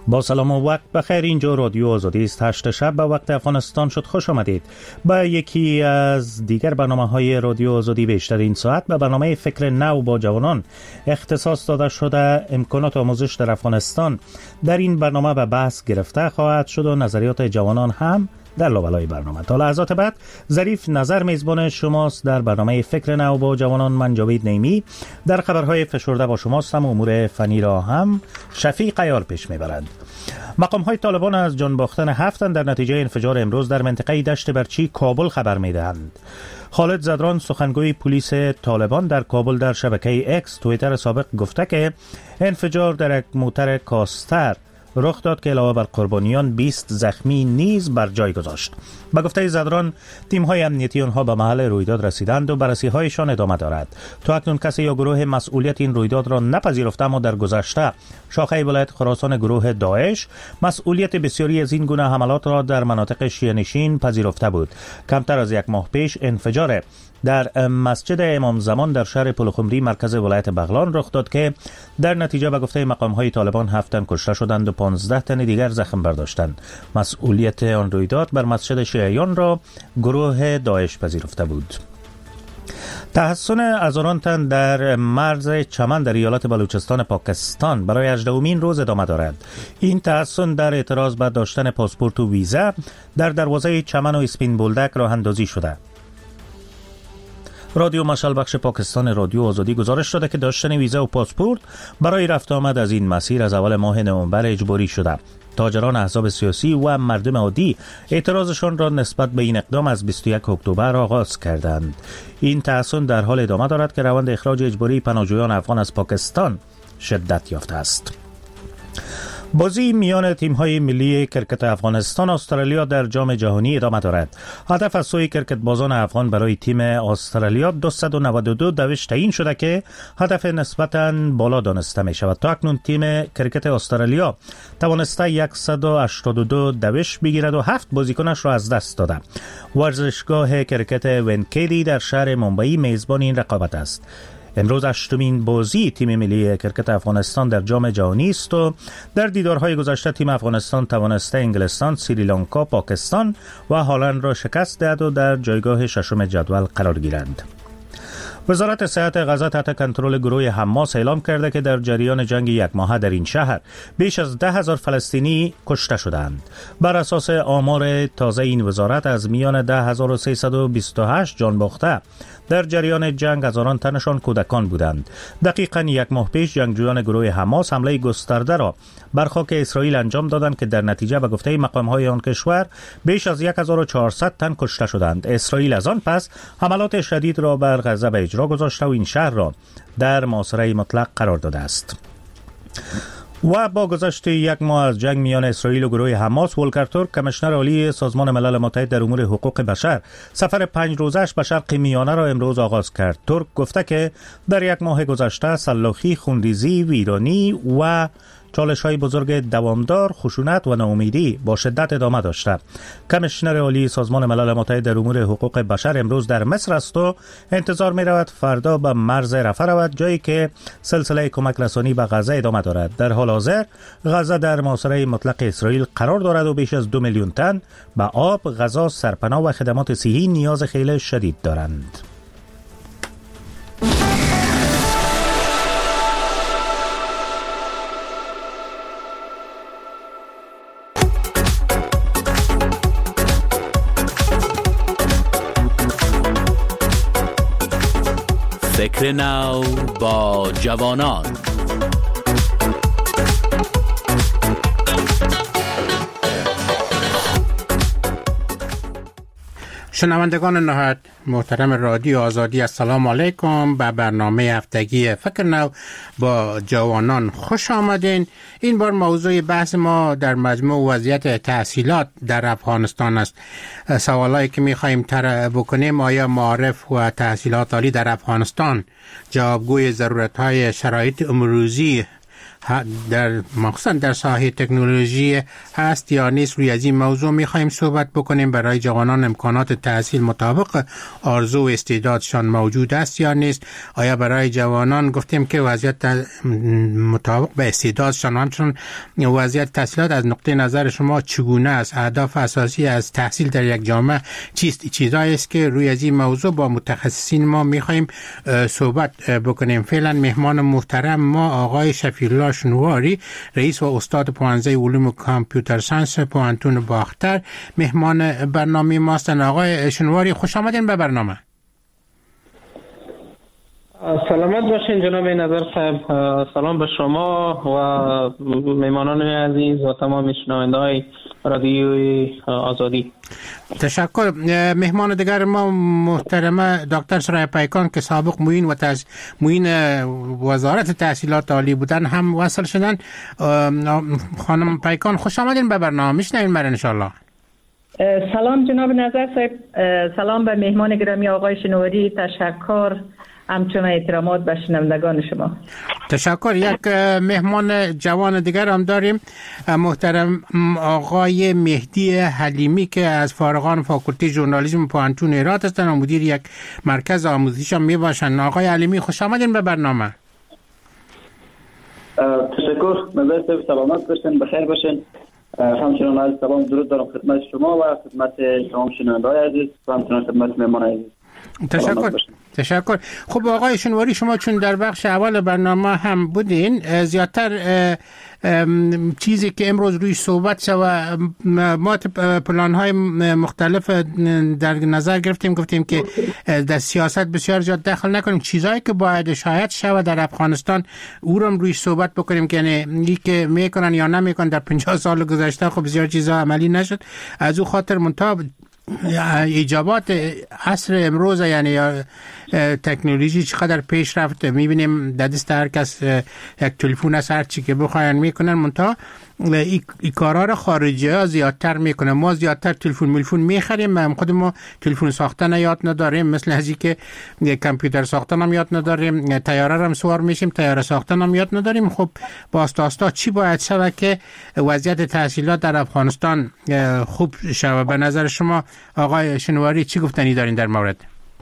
با سلام و وقت بخیر. اینجا رادیو آزادی است. 8 شب به وقت افغانستان شد. خوش آمدید به یکی از دیگر برنامه‌های رادیو آزادی. بیشتر این ساعت به برنامه فکر نو با جوانان اختصاص داده شده. امکانات آموزش در افغانستان در این برنامه به بحث گرفته خواهد شد و نظریات جوانان هم در لابلای برنامه. تا لحظات بعد ظریف نظر میزبان شماست در برنامه فکر نو با جوانان. من جاوید نیمی در خبرهای فشرده با شماستم. امور فنی را هم شفیق عیار پیش میبرند. مقام‌های طالبان از جان باختن 7 تن در نتیجه انفجار امروز در منطقه دشت برچی کابل خبر میدهند. خالد زدران سخنگوی پلیس طالبان در کابل در شبکه اکس توییتر سابق گفته که انفجار در یک موتر کاستر رخ داد که علاوه بر قربانیان 20 زخمی نیز بر جای گذاشت. با گفته زدران تیم‌های امنیتی آنها به محل رویداد رسیدند و بررسی‌هایشان ادامه دارد. تا اکنون کسی یا گروه مسئولیت این رویداد را نپذیرفته، اما در گذشته شاخه ولایت خراسان گروه داعش مسئولیت بسیاری از این گونه حملات را در مناطق شیعه‌نشین پذیرفته بود. کمتر از یک ماه پیش انفجار در مسجد امام زمان در شهر پلخمری مرکز ولایت بغلان رخ داد که در نتیجه به گفته مقام‌های طالبان 7 تن کشته شدند و 15 تن دیگر زخم برداشتند. مسئولیت آن رویداد بر مسجد شیعیان را گروه داعش پذیرفته بود. تحسن هزاران تن در مرز چمن در ایالت بلوچستان پاکستان برای 18مین روز ادامه دارد. این تحسن در اعتراض بر داشتن پاسپورت و ویزا در دروازه چمن و اسپین بولدک راه اندازی شده. رادیو مشعل بخش پاکستان رادیو آزادی گزارش داده که داشتن ویزا و پاسپورت برای رفت آمد از این مسیر از اول ماه نوامبر اجباری شده. تاجران احزاب سیاسی و مردم عادی اعتراضشان را نسبت به این اقدام از 21 اکتبر آغاز کردند. این تحسن در حال ادامه دارد که روند اخراج اجباری پناهجویان افغان از پاکستان شدت یافته است. بازی میان تیم‌های ملی کرکت افغانستان استرالیا در جام جهانی ادامه دارد. هدف از سوی کرکت بازان افغان برای تیم استرالیا 292 دوش تعیین شده که هدف نسبتاً بالا دانسته می شود. تا اکنون تیم کرکت استرالیا توانسته 182 دوش بگیرد و 7 بازیکنش را از دست داده. ورزشگاه کرکت ونکیدی در شهر ممبئی میزبان این رقابت است. امروز 8مین بازی تیم ملی کرکت افغانستان در جام جهانی است و در دیدارهای گذشته تیم افغانستان توانسته انگلستان، سریلانکا، پاکستان و هلند را شکست دهد و در جایگاه 6 جدول قرار گیرند. وزارت صحت غزه تحت کنترل گروه حماس اعلام کرده که در جریان جنگ یک ماهه در این شهر بیش از 10,000 فلسطینی کشته شدند. بر اساس آمار تازه این وزارت از میان 10,328 جان باخته در جریان جنگ هزاران تنشان کودکان بودند. دقیقاً یک ماه پیش جنگجویان گروه حماس حمله گسترده را بر خاک اسرائیل انجام دادند که در نتیجه به گفته مقام‌های آن کشور بیش از 1400 تن کشته شدند. اسرائیل از آن پس حملات شدید را بر غزه به اجرا گذاشته و این شهر را در محاصره مطلق قرار داده است. و با گذشت یک ماه از جنگ میان اسرائیل و گروه حماس، ولکر تورک کمیشنر عالی سازمان ملل متحد در امور حقوق بشر سفر 5 روزش به شرق میانه را امروز آغاز کرد. تورک گفته که در یک ماه گذشته سلاخی، خونریزی، ویرانی و چالش‌های بزرگ دوامدار، خشونت و ناامیدی با شدت ادامه داشته. کمیشنر عالی سازمان ملل متحد در امور حقوق بشر امروز در مصر است و انتظار می‌رود فردا به مرز رفح رود، جایی که سلسله کمک رسانی به غزه ادامه دارد. در حال حاضر غزه در محاصره مطلق اسرائیل قرار دارد و بیش از 2 میلیون تن به آب، غذا، سرپناه و خدمات صحی نیاز خیلی شدید دارند. فکر نو با جوانان. شنوندگان نهایت محترم رادیو آزادی، السلام علیکم. به برنامه هفتگی فکر نو با جوانان خوش آمدین. این بار موضوع بحث ما در مجموع وضعیت تحصیلات در افغانستان است. سوالایی که می‌خوایم طرح بکنیم: آیا معارف و تحصیلات عالی در افغانستان جوابگوی ضرورت‌های شرایط امروزی مخصوصا در ساحه تکنولوژی هست یا نیست. روی از این موضوع میخوایم صحبت بکنیم. برای جوانان امکانات تحصیل مطابق آرزو و استعدادشان موجود است یا نیست؟ آیا برای جوانان گفتیم که وضعیت مطابق به استعدادشان، همچنین وضعیت تحصیلات از نقطه نظر شما چگونه است؟ اهداف اساسی از تحصیل در یک جامعه چیست؟ چیزایی است که روی از این موضوع با متخصصین ما میخوایم صحبت بکنیم. فعلا مهمان محترم ما آقای شفیعالله شنواری، رئیس و استاد پوهنځی علوم کامپیوتر ساینس پوهنتون باختر، مهمان برنامه ماستن. آقای شنواری خوش آمدین به برنامه. سلامت باشین جناب نظر صاحب. سلام به شما و مهمانان عزیز و تمام شنونده‌های رادیوی آزادی. تشکر. مهمان دیگر ما محترمه دکتر سرای پیکان که سابق معین وزارت تحصیلات عالی بودن هم وصل شدن. خانم پیکان خوش آمدین به برنامه. میشنوین مرا ان شاء الله. سلام جناب نظر صاحب. سلام به مهمان گرامی آقای شنواری. تشکر، همچنین احترامات به شنوندگان شما. تشکر. یک مهمان جوان دیگر هم داریم، محترم آقای مهدی حلیمی که از فارغان فاکولته ژورنالیسم پوهنتون هرات هستند و مدیر یک مرکز آموزشی هم می باشند. آقای حلیمی خوش آمدین به برنامه. تشکر. نظر صاحب سلامت باشین، بخیر باشین. همچنین عرض سلام درود دارم خدمت شما و خدمت تمام شنونده‌های عزیز و همچنین خدمت مهمان عزیز. تشکر. خب آقای شنواری، شما چون در بخش اول برنامه هم بودین، زیادتر چیزی که امروز روی صحبت شد ما پلان‌های مختلف در نظر گرفتیم، گفتیم که در سیاست بسیار زیاد دخل نکنیم. چیزایی که باید شاید شود در افغانستان او رو روی صحبت بکنیم که یعنی که میکنن یا نمیکنن. در 50 سال گذشته خب بسیار چیزا عملی نشد. از او خاطر منتها ایجابات عصر امروز، یعنی تکنولوژی چقدر پیش رفته، میبینیم در دست هر کس یک تلفن است، هر چی که بخواین میکنن. منتها این کارا رو خارجی ها زیادتر میکنن. ما زیادتر تلفن میخریم، خود ما تلفن ساختن یاد نداریم، مثل ازی که کامپیوتر ساختن هم یاد نداریم، طیاره هم سوار میشیم، طیاره ساختن هم یاد نداریم. خب با استا چی باید شود که وضعیت تحصیلات در افغانستان خوب شود؟ به نظر شما آقای شنواری چی گفتنی دارین در مورد؟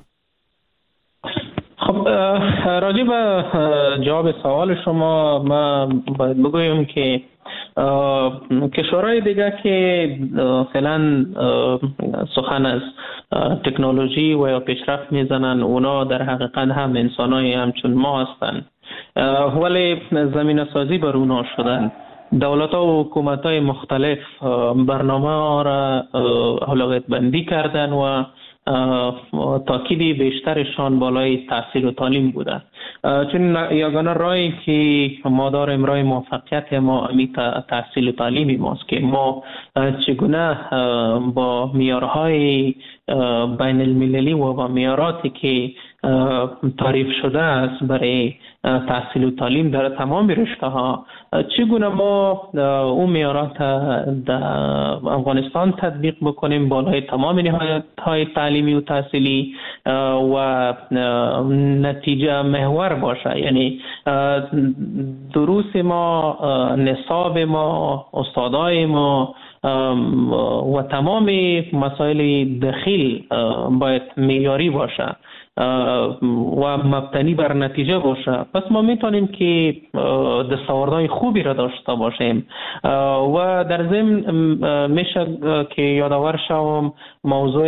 خب راجع به جواب سوال شما ما باید بگویم که کشورهای دیگه که فعلا سخن از تکنولوژی و یا پیشرفت میزنن، اونا در حقیقت هم انسانای همچون ما هستن، ولی زمینه سازی بر اونا شدن. دولت ها و حکومت های مختلف برنامه ها را اولویت بندی کردن و تاکید بیشترشان بالای تحصیل و تعلیم بوده، چون یگانه راهی که ما داریم راه موفقیت ما تحصیل و تعلیمی ماست که ما چگونه با معیارهای بین المللی و با معیاراتی که تعریف شده است برای تحصیل و تعلیم در تمام رشته ها، چگونه ما اون معیارات در افغانستان تطبیق بکنیم بالای تمام نهادهای تعلیمی و تحصیلی و نتیجه محور باشه. یعنی دروس ما، نصاب ما، استادای ما و تمام مسائل داخل باید معیاری باشه و مبتنی بر نتیجه باشه. پس ما میتونیم که دستاوردهای خوبی را داشته باشیم و در ضمن میشه که یادآور شوم موضوع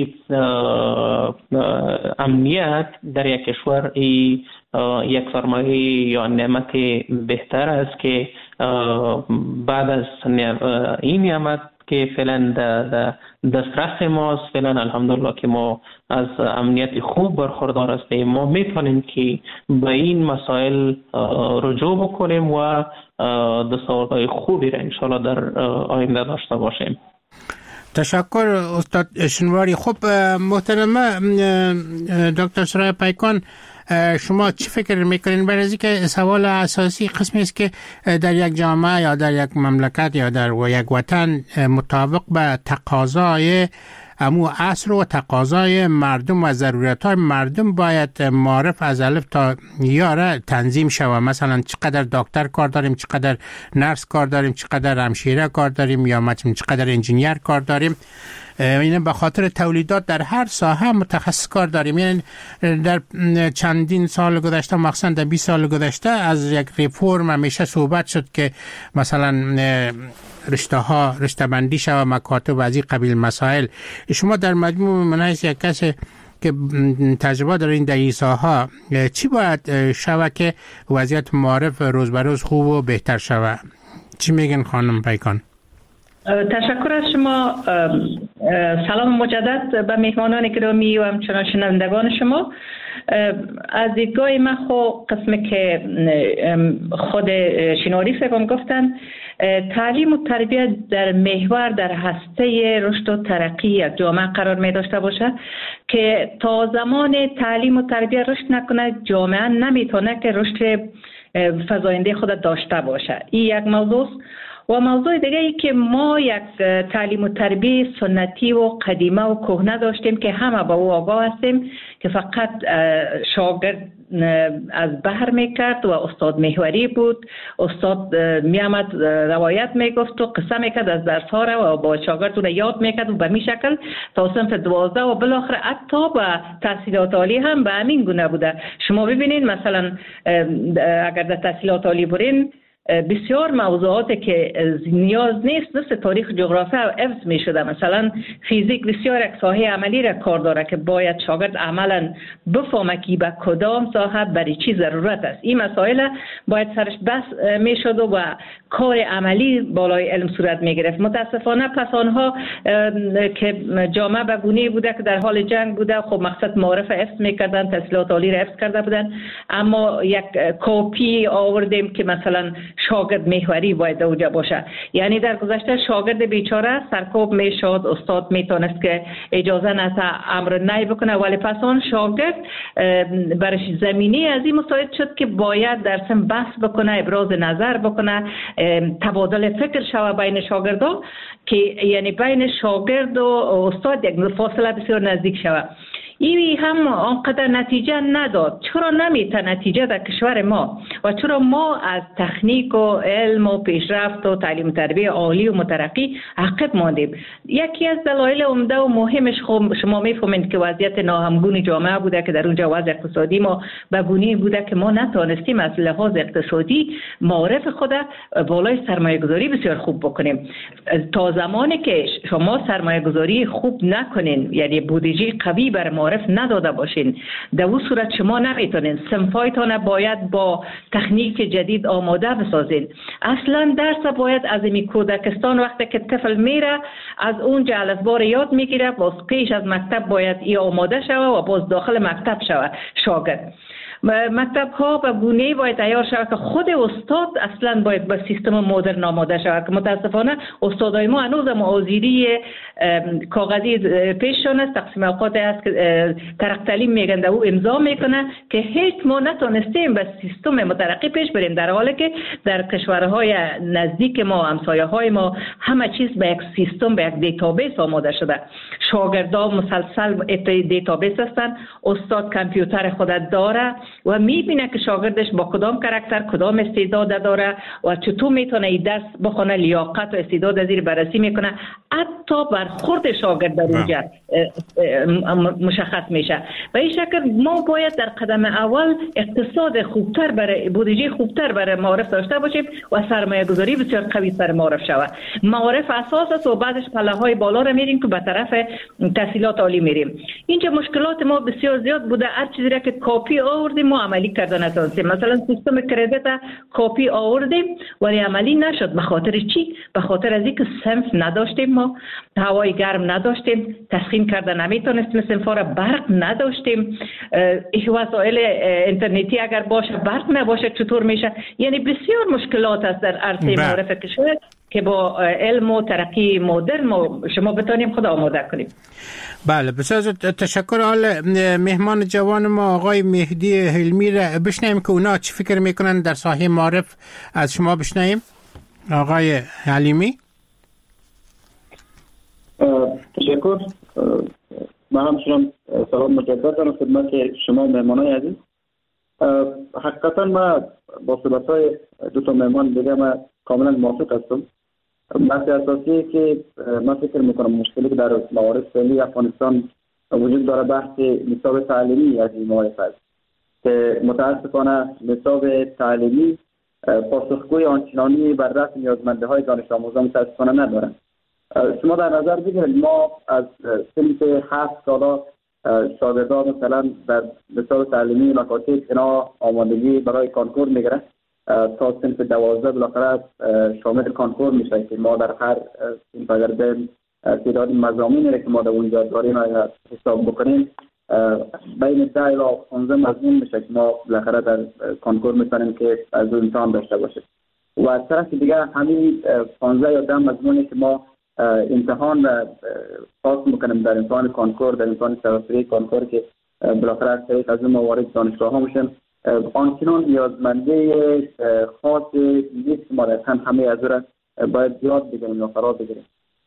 امنیت در یک کشور یک سرمایه یا نعمت بهتر است که بعد از این نعمت که فعلا دسترس ماست، فعلا الحمدلله که ما از امنیت خوب برخوردار هستیم، ما میتونیم که به این مسائل رجوع بکنیم و دستاوردهای خوبی را انشاءالله در آینده داشته باشیم. تشکر استاد شنواری. خب محترمه دکتر سرای پیکان، شما چی فکر میکنین؟ برای اینکه سوال اساسی قسمی است که در یک جامعه یا در یک مملکت یا در یک وطن مطابق به تقاضای امو عصر و تقاضای مردم و ضرورت های مردم باید معرف از الف تا یا تنظیم شود. مثلا چقدر دکتر کار داریم، چقدر نرس کار داریم، چقدر همشیره کار داریم، یا مثلا چقدر انجینیر کار داریم. یعنی به خاطر تولیدات در هر ساحه متخصص کار داریم. یعنی در چندین سال گذشته، مخصوصا در 20 سال گذشته، از یک ریفورم همیشه صحبت شد که مثلا رشته بندی شود مکاتب و از این قبیل مسائل. شما در مجموع منحیث یک کسی که تجربه دارین در این ساحه، چی باید شود که وضعیت معارف روز به روز خوب و بهتر شود؟ چی میگن خانم پیکان؟ تشکر از شما. سلام مجدد به مهمانان گرامی و همچنان شنوندگان شما. از دیدگاه من قسمی که خود شینواری صاحب گفتن، تعلیم و تربیت در محور در هسته رشد و ترقی یک جامعه قرار می داشته باشه که تا زمان تعلیم و تربیت رشد نکنه، جامعه نمیتونه که رشد فزاینده خود داشته باشه. این یک موضوع. و موضوع دیگه ای که ما یک تعلیم و تربیت سنتی و قدیمه و کهنه داشتیم که همه با او آگاه هستیم که فقط شاگرد از بحر میکرد و استاد محوری بود. استاد میامد روایت میگفت و قصه میکرد از درس ها را و با شاگردون یاد میکرد و به می شکل تا صنف 12 و بالاخره حتی به تحصیلات عالی هم به همین گونه بوده. شما ببینید مثلا اگر در تحصیلات عالی برین، بسیار موضوعاتی که نیاز نیست مثل تاریخ، جغرافیا حفظ می شده. مثلا فیزیک بسیار یک ساحه عملی را کار داره که باید شاگرد عملا بفهمه که به کدام ساحه برای چی ضرورت است. این مسائل باید سرش بس می شد و کار عملی بالای علم صورت می گرفت. متاسفانه پس آنها که جامعه به گونه‌ای بوده که در حال جنگ بوده، خب مقصد معرف حفظ می کردن، تحصیلات عالی را حفظ کرده بودن، اما یک کپی آوردیم که مثلا شاگرد محوری باید اوجا باشه. یعنی در گذشته شاگرد بیچاره سرکوب میشد، استاد میتونست که اجازه نده امر نهی بکنه، ولی پس آن شاگرد برش زمینی از این مساعد شد که باید در سن بحث بکنه، ابراز نظر بکنه، تبادل فکر شوه بین شاگردا، که یعنی بین شاگرد و استاد یک فاصله بسیار نزدیک شوه. این هم آنقدر نتیجه نداد. چرا نمیته نتیجه در کشور ما و چرا ما از تکنیک و علم و پیشرفت و تعلیم و تربیت عالی و مترقی عقب ماندیم؟ یکی از دلایل عمده و مهمش شما میفهمید که وضعیت ناهمگون جامعه بوده که در اونجا وضع اقتصادی ما به گونه‌ای بوده که ما نتونستیم از لحاظ اقتصادی معرف خود بالای سرمایه گذاری بسیار خوب بکنیم. تا زمانی که شما سرمایه گذاری خوب نکنین، یعنی بودجه قوی بر معرف نداده باشین، در اون صورت شما نمیتونین صنفایتان باید با تکنیک جدید آماده بسازین. اصلا درس باید از این کودکستان وقتی که طفل میره از اونجا الفبا یاد میگیره، باز پیش از مکتب باید ای آماده شوه و باز داخل مکتب شوه شاگرد. مکتب ها به گونه‌ای باید تیار شود که خود استاد اصلا باید به سیستم مدرن آماده شود، که متاسفانه استادای ما هنوز معاذیری کاغذی پیششون است. تقسیم اوقات است که ترق تعلیم میگن او امضا میکنه که هیچ ما نتونستیم به سیستم مترقی پیش بریم، در حالی که در کشورهای نزدیک ما، همسایه های ما، همه چیز به یک سیستم، به یک دیتابیس آماده شده. شاگردان مسلسل دیتابیس هستند، استاد کامپیوتر خود داره و میبینه که شاگردش با کدام کاراکتر، کدام استعداد داره و چطور میتونه این درس بخونه، لیاقت و استعداد از این بررسی میکنه. حتی برخورد شاگرد در اونجا مشخص میشه. و این شکل ما باید در قدم اول اقتصاد خوبتر برای بودجه خوبتر برای معارف داشته باشیم و سرمایه گذاری بسیار قوی سر معارف شود. معارف اساس است و بعدش پله های بالا را میریم که به طرف تحصیلات عالی میریم. اینجا مشکلات ما بسیار زیاد بوده. هر چیزی را که کپی آوردیم ما عملی کردن نتونستیم. مثلا سیستم کردیت کپی آوردیم ولی عملی نشد. به خاطر چی؟ به خاطر از اینکه صنف نداشتیم، ما هوای گرم نداشتیم، تسخین کردن نمیتونستیم، صنفا را برق نداشتیم، وسایل اینترنتی اگر باشه برق نباشه چطور میشه؟ یعنی بسیار مشکلات است در عرصه معرف کشور که با علم و ترقی مدرن شما بتونیم خود آماده کنیم. بله، بسیار تشکر. حال مهمان جوان ما آقای مهدی حلمی را بشنیم که اونا چی فکر میکنن در ساحه معرف. از شما بشنیم آقای حلیمی. تشکر. من همچنان سلام مجدد دارم خدمت شما مهمانای عزیز. حقیقتا ما با صحبت‌های دو تا مهمان دیگه ما کاملا موافق هستم. بحث اساسی که من فکر میکنم مشکلی که در موارد فعلی افغانستان وجود داره بحث نصاب تعلیمی از این موارد است که متاسفانه نصاب تعلیمی پاسخگوی آنچنانی بر رفع نیازمندی‌های دانش آموزان متاسفانه ندارند. شما در نظر بگیرید ما از سنف 7 ساله شاگردان مثلا در نصاب تعلیمی مکاتب اینا آمادگی برای کانکور میگیره تا سنف 12 بالاخره شامل کانکور میشه که ما در هر سنف اگر بریم تعداد مضامینی که ما در اونجا داریم اگر حساب بکنیم بین 10 الی 15 مضمون میشه که ما بالاخره در کانکور میتونیم که از اون امتحان داشته باشه و از طرف دیگه همین 15 یا 10 مضمونی که ما امتحان پاس میکنیم در امتحان کانکور در امتحان سراسری کانکور که بالاخره از طریق از اون موارد دانشگاه ها میشن آنچنان نیازمنده خاص نیست که ما همه از را باید یاد بگیریم یا قرار بگیریم.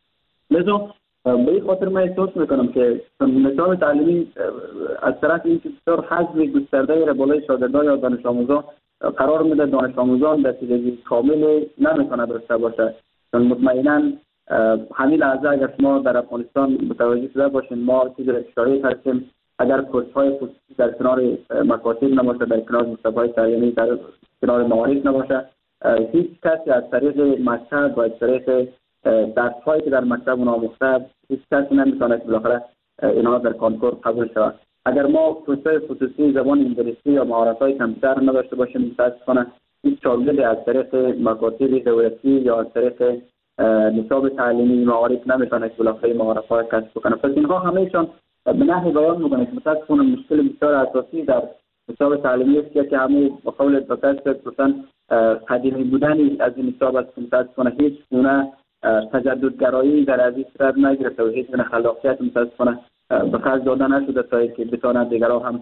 لذا به این خاطر من احساس میکنم که نظام تعلیمی از طرف این که بسیار حجم گسترده را بالای شاگردان یا دانش آموزان قرار میده دانش آموزان در نتیجه کامل نمیتونه داشته باشه. چون مطمئنا همین لحظه اگر شما در افغانستان متوجه شده باشین ما چیزی را شاهد هستیم اگر کورس‌های خصوصی در کنار مکاتب نباشه در کنار مکتب‌های تعلیمی در کنار معارف نباشه هیچ کسی از طریق مکتب و از طریق درس‌هایی که در مکتب آموخته هیچ کسی نمیتونه که بالاخره اینا در کانکور قبول شود. اگر ما کورس‌های خصوصی زبان انگلیسی یا مهارت‌های کامپیوتر نداشته باشیم متأسفانه هیچ شاگردی از طریق مکاتب دولتی یا از طریق نصاب تعلیمی معارف نمیتونه که بالاخره مهارت‌های کسب کنه. پس اینها همه‌شان به نحوی بیان میکنه که متاسفانه مشکل بسیار اساسی در نصاب تعلیمی است که همه با قول دکتر گفتن قدیمی بودن از این نصاب است که متاسفانه هیچ گونه تجددگرایی در از این صورت نگرفته و هیچ گونه خلاقیت متاسفانه به خرج داده نشده تا اینکه بتوانند دیگران هم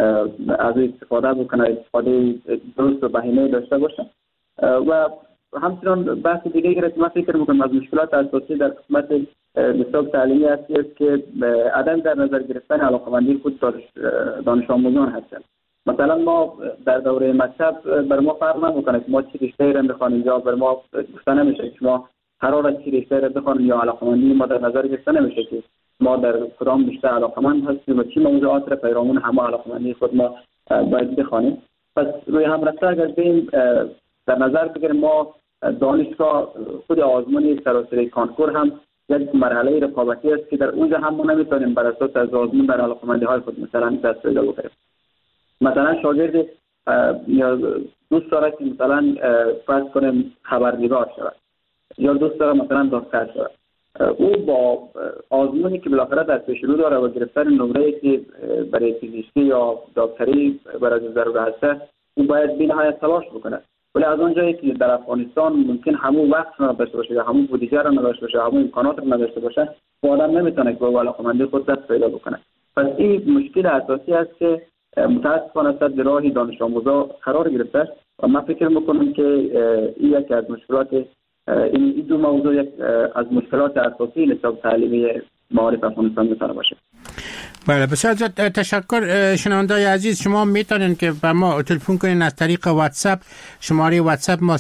از این استفاده بکنه استفاده درست و بهینه داشته باشند. و همچنان بحث دیگه که من فکر میکنم از مشکلات اساسی در قسمت نصاب تعلیمی است که عدم در نظر گرفتن علاقه‌مندی خود دانش آموزان هستند. مثلا ما در دوره مکتب بر ما فرق نمیکنه که ما چه رشته‌ای را بخوانیم یا بر ما گفته نمیشه که ما قراره چه رشته‌ای را بخوانیم یا علاقه‌مندی ما در نظر گرفته نمیشه که ما در کدام رشته علاقه‌مند هستیم و چه موضوعات را پیرامون همه علاقه‌مندی خود ما باید بخوانیم. پس روی هم رفته اگر بیم در نظر بگیریم ما دانشگاه خود آزمون سراسری کانکور هم یک مرحله رقابتی است که در اونجا هم ما نمیتونیم بر اساس از آزمون بر علاقه‌مندی‌های خود مثلا دست پیدا بکنیم. مثلا شاگرد یا دوست داره که مثلا فرض کنیم خبرنگار شود یا دوست داره مثلا دکتر شود او با آزمونی که بالاخره در پیش رو داره و گرفتن نمره‌ای که برای پزشکی یا دکتری برای ضرورت هست او باید بی‌نهایت تلاش بکنه. ولی از اونجایی که در افغانستان ممکن همون وقت نداشته باشه یا همون بودجه را نداشته باشه همون امکانات را نداشته باشه و آدم نمیتونه که با علاقه‌مندی خود دست پیدا بکنه. پس این مشکل اساسی است که متاسفانه سر راه دانش آموزا قرار گرفته و من فکر میکنم که این یکی از مشکلات این دو موضوع یک از مشکلات اساسی نصاب تعلیمی معارف افغانستان میتونه باشه. بله بسیار تشکر. شنونده‌های عزیز شما میتونین که به ما تلفن کنین از طریق واتساپ. شماره واتساپ ما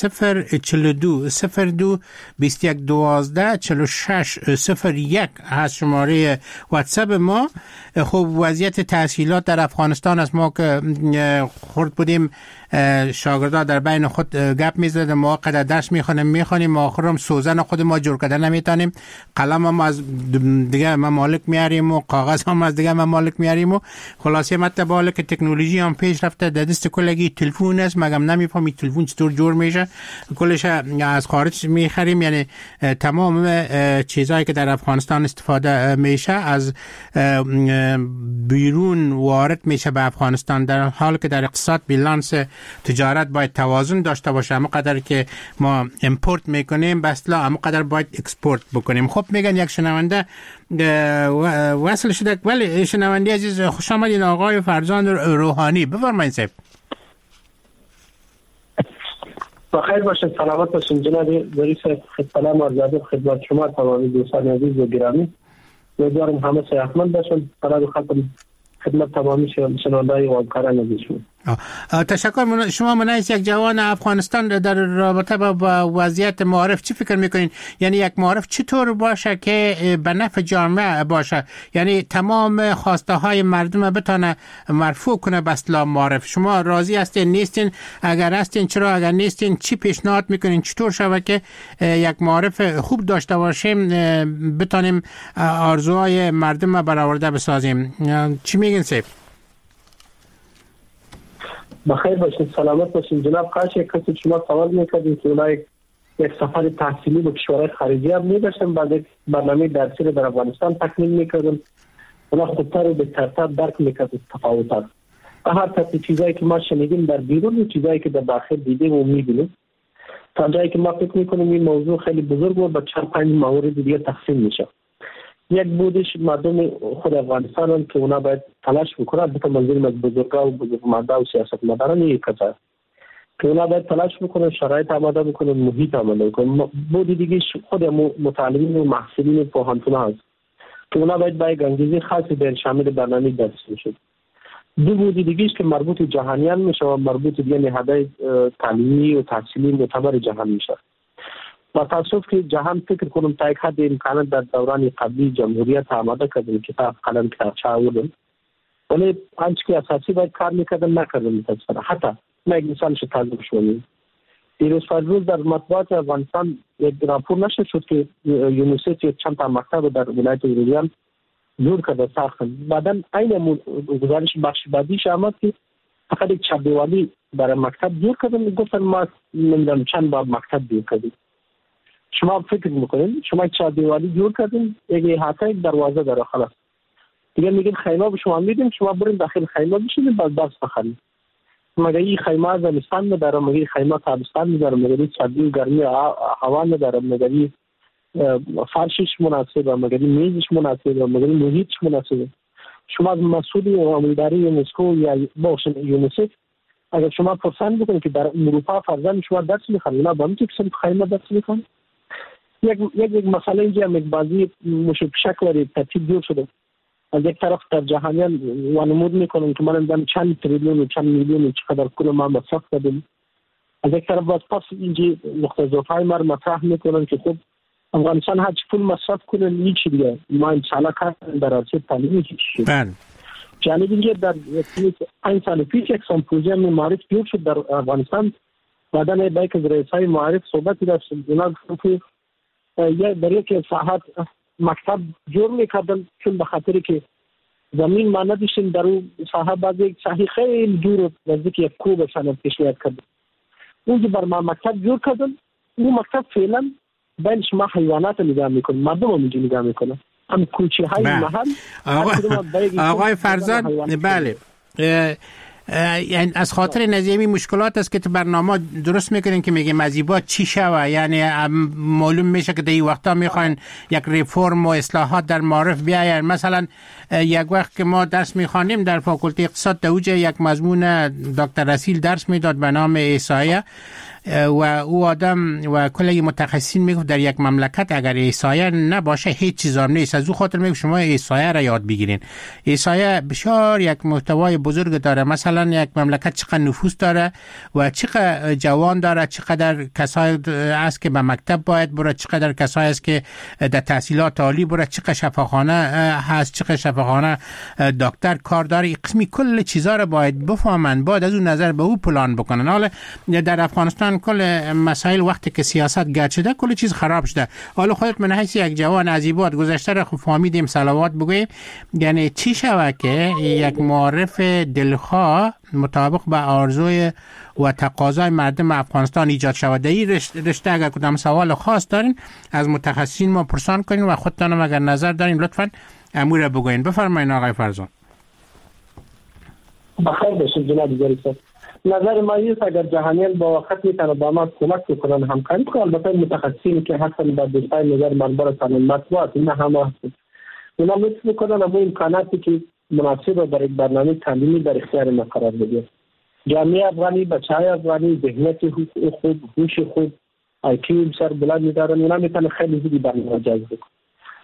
0042 02 21 12 46 01 هست شماره واتساپ ما. خب وضعیت تحصیلات در افغانستان است ما که خورد بودیم شاگردان در بین خود گپ میزدن ما قدر درس میخونیم آخرم سوزن خود ما جور کردن نمیتونیم قلم هم از دیگه ممالک میاریم و کاغذ هم از دیگه ممالک میاریم و خلاصه مطلب حالا که تکنولوژی هم پیش رفته در دست کلگی تلفن است مگم نمیفهمی تلفن چطور جور میشه کلش از خارج میخریم یعنی تمام چیزایی که در افغانستان استفاده میشه از بیرون وارد میشه به افغانستان در حالی که در اقتصاد بیلانس تجارت باید توازن داشته باشه اما قدر که ما امپورت میکنیم بس لا اما قدر باید اکسپورت بکنیم. خب میگن یک شنونده وصل شده ولی شنونده عزیز خوش آمدین آقای فرزان روحانی بفرمایید صاحب. بخیر باشید سلامت باشید جناب رئیس سلام عرض ادب خدمت شما تمامی دوستان عزیز و گرامی. امیدوارم همه صحتمند باشن. برای خاطر خدمت تمامی شنونده‌های و همکاران عزیزم. تشکر. شما منعکس یک جوان افغانستان در رابطه با وضعیت معارف چی فکر میکنین؟ یعنی یک معارف چطور باشه که به نفع جامعه باشه، یعنی تمام خواسته های مردم بتونه مرفوع کنه به اصطلاح معارف؟ شما راضی هستین نیستین؟ اگر هستین چرا؟ اگر نیستین چی پیشنهاد میکنین چطور شود که یک معارف خوب داشته باشیم بتونیم آرزوهای مردم برآورده بسازیم؟ چی میگین سیف؟ بخیر باشین، سلامت باشین جناب. کاش یک کسی شما سوال میکردین که اونای یک سفر تحصیلی به کشورهای خارجی هم میداشتن، بعد یک برنامه درسی رو در افغانستان تکمیل میکردن، اونا خودتر و بهترتر درک میکردن تفاوتات. هر تحت چیزایی که ما شنیدیم در بیرون و چیزایی که در داخل دیدیم و میبینیم، تا جایی که ما فکر میکنیم این موضوع خیلی بزرگ و به 4-5 موارد دیگه تقسیم میشه. یک بودش مردم خود افغانستان هم که اونا باید تلاش بکنن، البته منظورم از بزرگا و بزرگمردا و سیاستمداران یک کسا که اونا باید تلاش بکنن، شرایط آماده بکنن، محیط آماده بکنن. بودی دیگه خود متعلمین و محصلین پوهنتون هست که اونا باید با یک انگیزه خاصی در شامل برنامه درسی میشد. دو بودی دیگه که مربوط جهانیان میشه و مربوط دیگه نهادهای تعلیمی و تحصیلی معتبر جهان میشه. با تاسف که جهان فکر کنم تا یک حد امکانات در دوران قبلی جمهوریت آماده کردن، کتاب قلم کتابچه آوردن، ولی آنچه که اساسی باید کار میکردن نکردن. متاسفانه حتی من یک مثالش تعریف شدم. دیروز فرض در مطبوعات افغانستان یک راپور نشر شد که یونیسف چند تا مکتب در ولایت ایروان جور کرده ساختن. بعدا این گزارش بخش بعدیش آمد که فقط یک چهاردیواری برای مکتب جور کردن. گفتن ما نمیدونم چند بار مکتب جور کردیم. شما فکر میکنین شما یک چهاردیواری جور کردین، یک احاطه یک دروازه داره، خلاص دیگه میگین خیمه به شما میدیم، شما برین داخل خیمه بشینید بعد درس بخونید. مگه این خیمه زمستان نداره؟ مگه خیمه تابستان نداره؟ مگه سردی و گرمی هوا نداره؟ مگه فرشش مناسبه؟ مگه میزش مناسبه؟ مگه محیطش مناسبه؟ شما از مسئول عملداری یونسکو یا باشن یونیسف اگر شما پرسان بکنید که در اروپا فرزند شما درس میخوانید، اونا با همین که خیمه درس میخوانید. یک مسئله اینجا هم یک بازی شکل ترتیب جور شده. از یک طرف در جهانیان وانمود میکنن که ما نمیدونم چند تریلیون و چند میلیون چقدر کل ما مصرف کردیم. از یک طرف باز پس اینجا نقطه ضعف‌های ما مطرح میکنن که خب افغانستان هر چی پول مصرف کنه هیچ دیگه ما ان شاء الله کار در عرصه تعلیمی چی. جالب اینجا در این سال پیش یک سمپوزیوم معرف جور شد در افغانستان. بعدن با یک از رئیسای معارف صحبتی داشت، اونا گفتن یا در یک ساحت مکتب جور میکردن چون به خاطر که زمین ما نداشتیم در اون ساحه بعد یک ساحه خیلی دور نزدیک یک کوه سنم پیشنهاد کردن. اونجا بر ما مکتب جور کردن. اون مکتب فعلا بین شما حیوانات نگاه میکنه، مردم هم اینجا نگاه میکنه. هم کوچه های محل. آقای فرزاد، بله یعنی از خاطر نظامی مشکلات است که تو برنامه درست میکنین که میگه مزیبات چی شوه، یعنی معلوم میشه که در این وقتا میخواین یک ریفورم و اصلاحات در معارف بیاین. مثلا یک وقت که ما درس میخوانیم در فاکولته اقتصاد دوجه یک مضمون دکتر رسیل درس میداد به نام احصایه و او آدم و کلی متخصصین میگفت در یک مملکت اگر احصایه نباشه هیچ چیز هم نیست. از او خاطر میگم شما احصایه را یاد بگیرین. احصایه بسیار یک محتوای بزرگ داره. مثلا یک مملکت چقدر نفوس داره و چقدر جوان داره، چقدر کسایی است که به مکتب باید بره، چقدر کسایی است که در تحصیلات عالی بره، چقدر شفاخانه هست، چقدر شفاخانه دکتر کار داره. قسمی کل چیزا را باید بفهمن، باید از اون نظر به او پلان بکنن. حالا در افغانستان کل مسائل وقتی که سیاست گرد شده کل چیز خراب شده. حالا خودت من حیث یک جوان عزیبات گذشته را خوب فهمیدیم، صلوات بگویم. یعنی چی شود که یک معارف دلخواه مطابق به آرزوی و تقاضای مردم افغانستان ایجاد شود؟ در این رشته اگر کدام سوال خاص دارین از متخصصین ما پرسان کنین و خودتان هم اگر نظر دارین لطفاً امور بگوین. بفرمایید آقای فرزان. بخیر باشید جناب جلیل. نظر ما است اگر جهانیان با وقت میتونه با ما کمک بکنن، همکاری کنن. البته متخصصین که هستن با دوستای نظر منبر سنن مطبوعات اینا هم هستن، اونا میتونن کنن اما امکاناتی که مناسب برای برنامه تعلیمی در اختیار ما قرار بده. جامعه افغانی، بچهای افغانی ذهنیت خوب، هوش خوب، IQ بسیار بلند دارن، اونا میتونن خیلی زودی برنامه جذب کنن.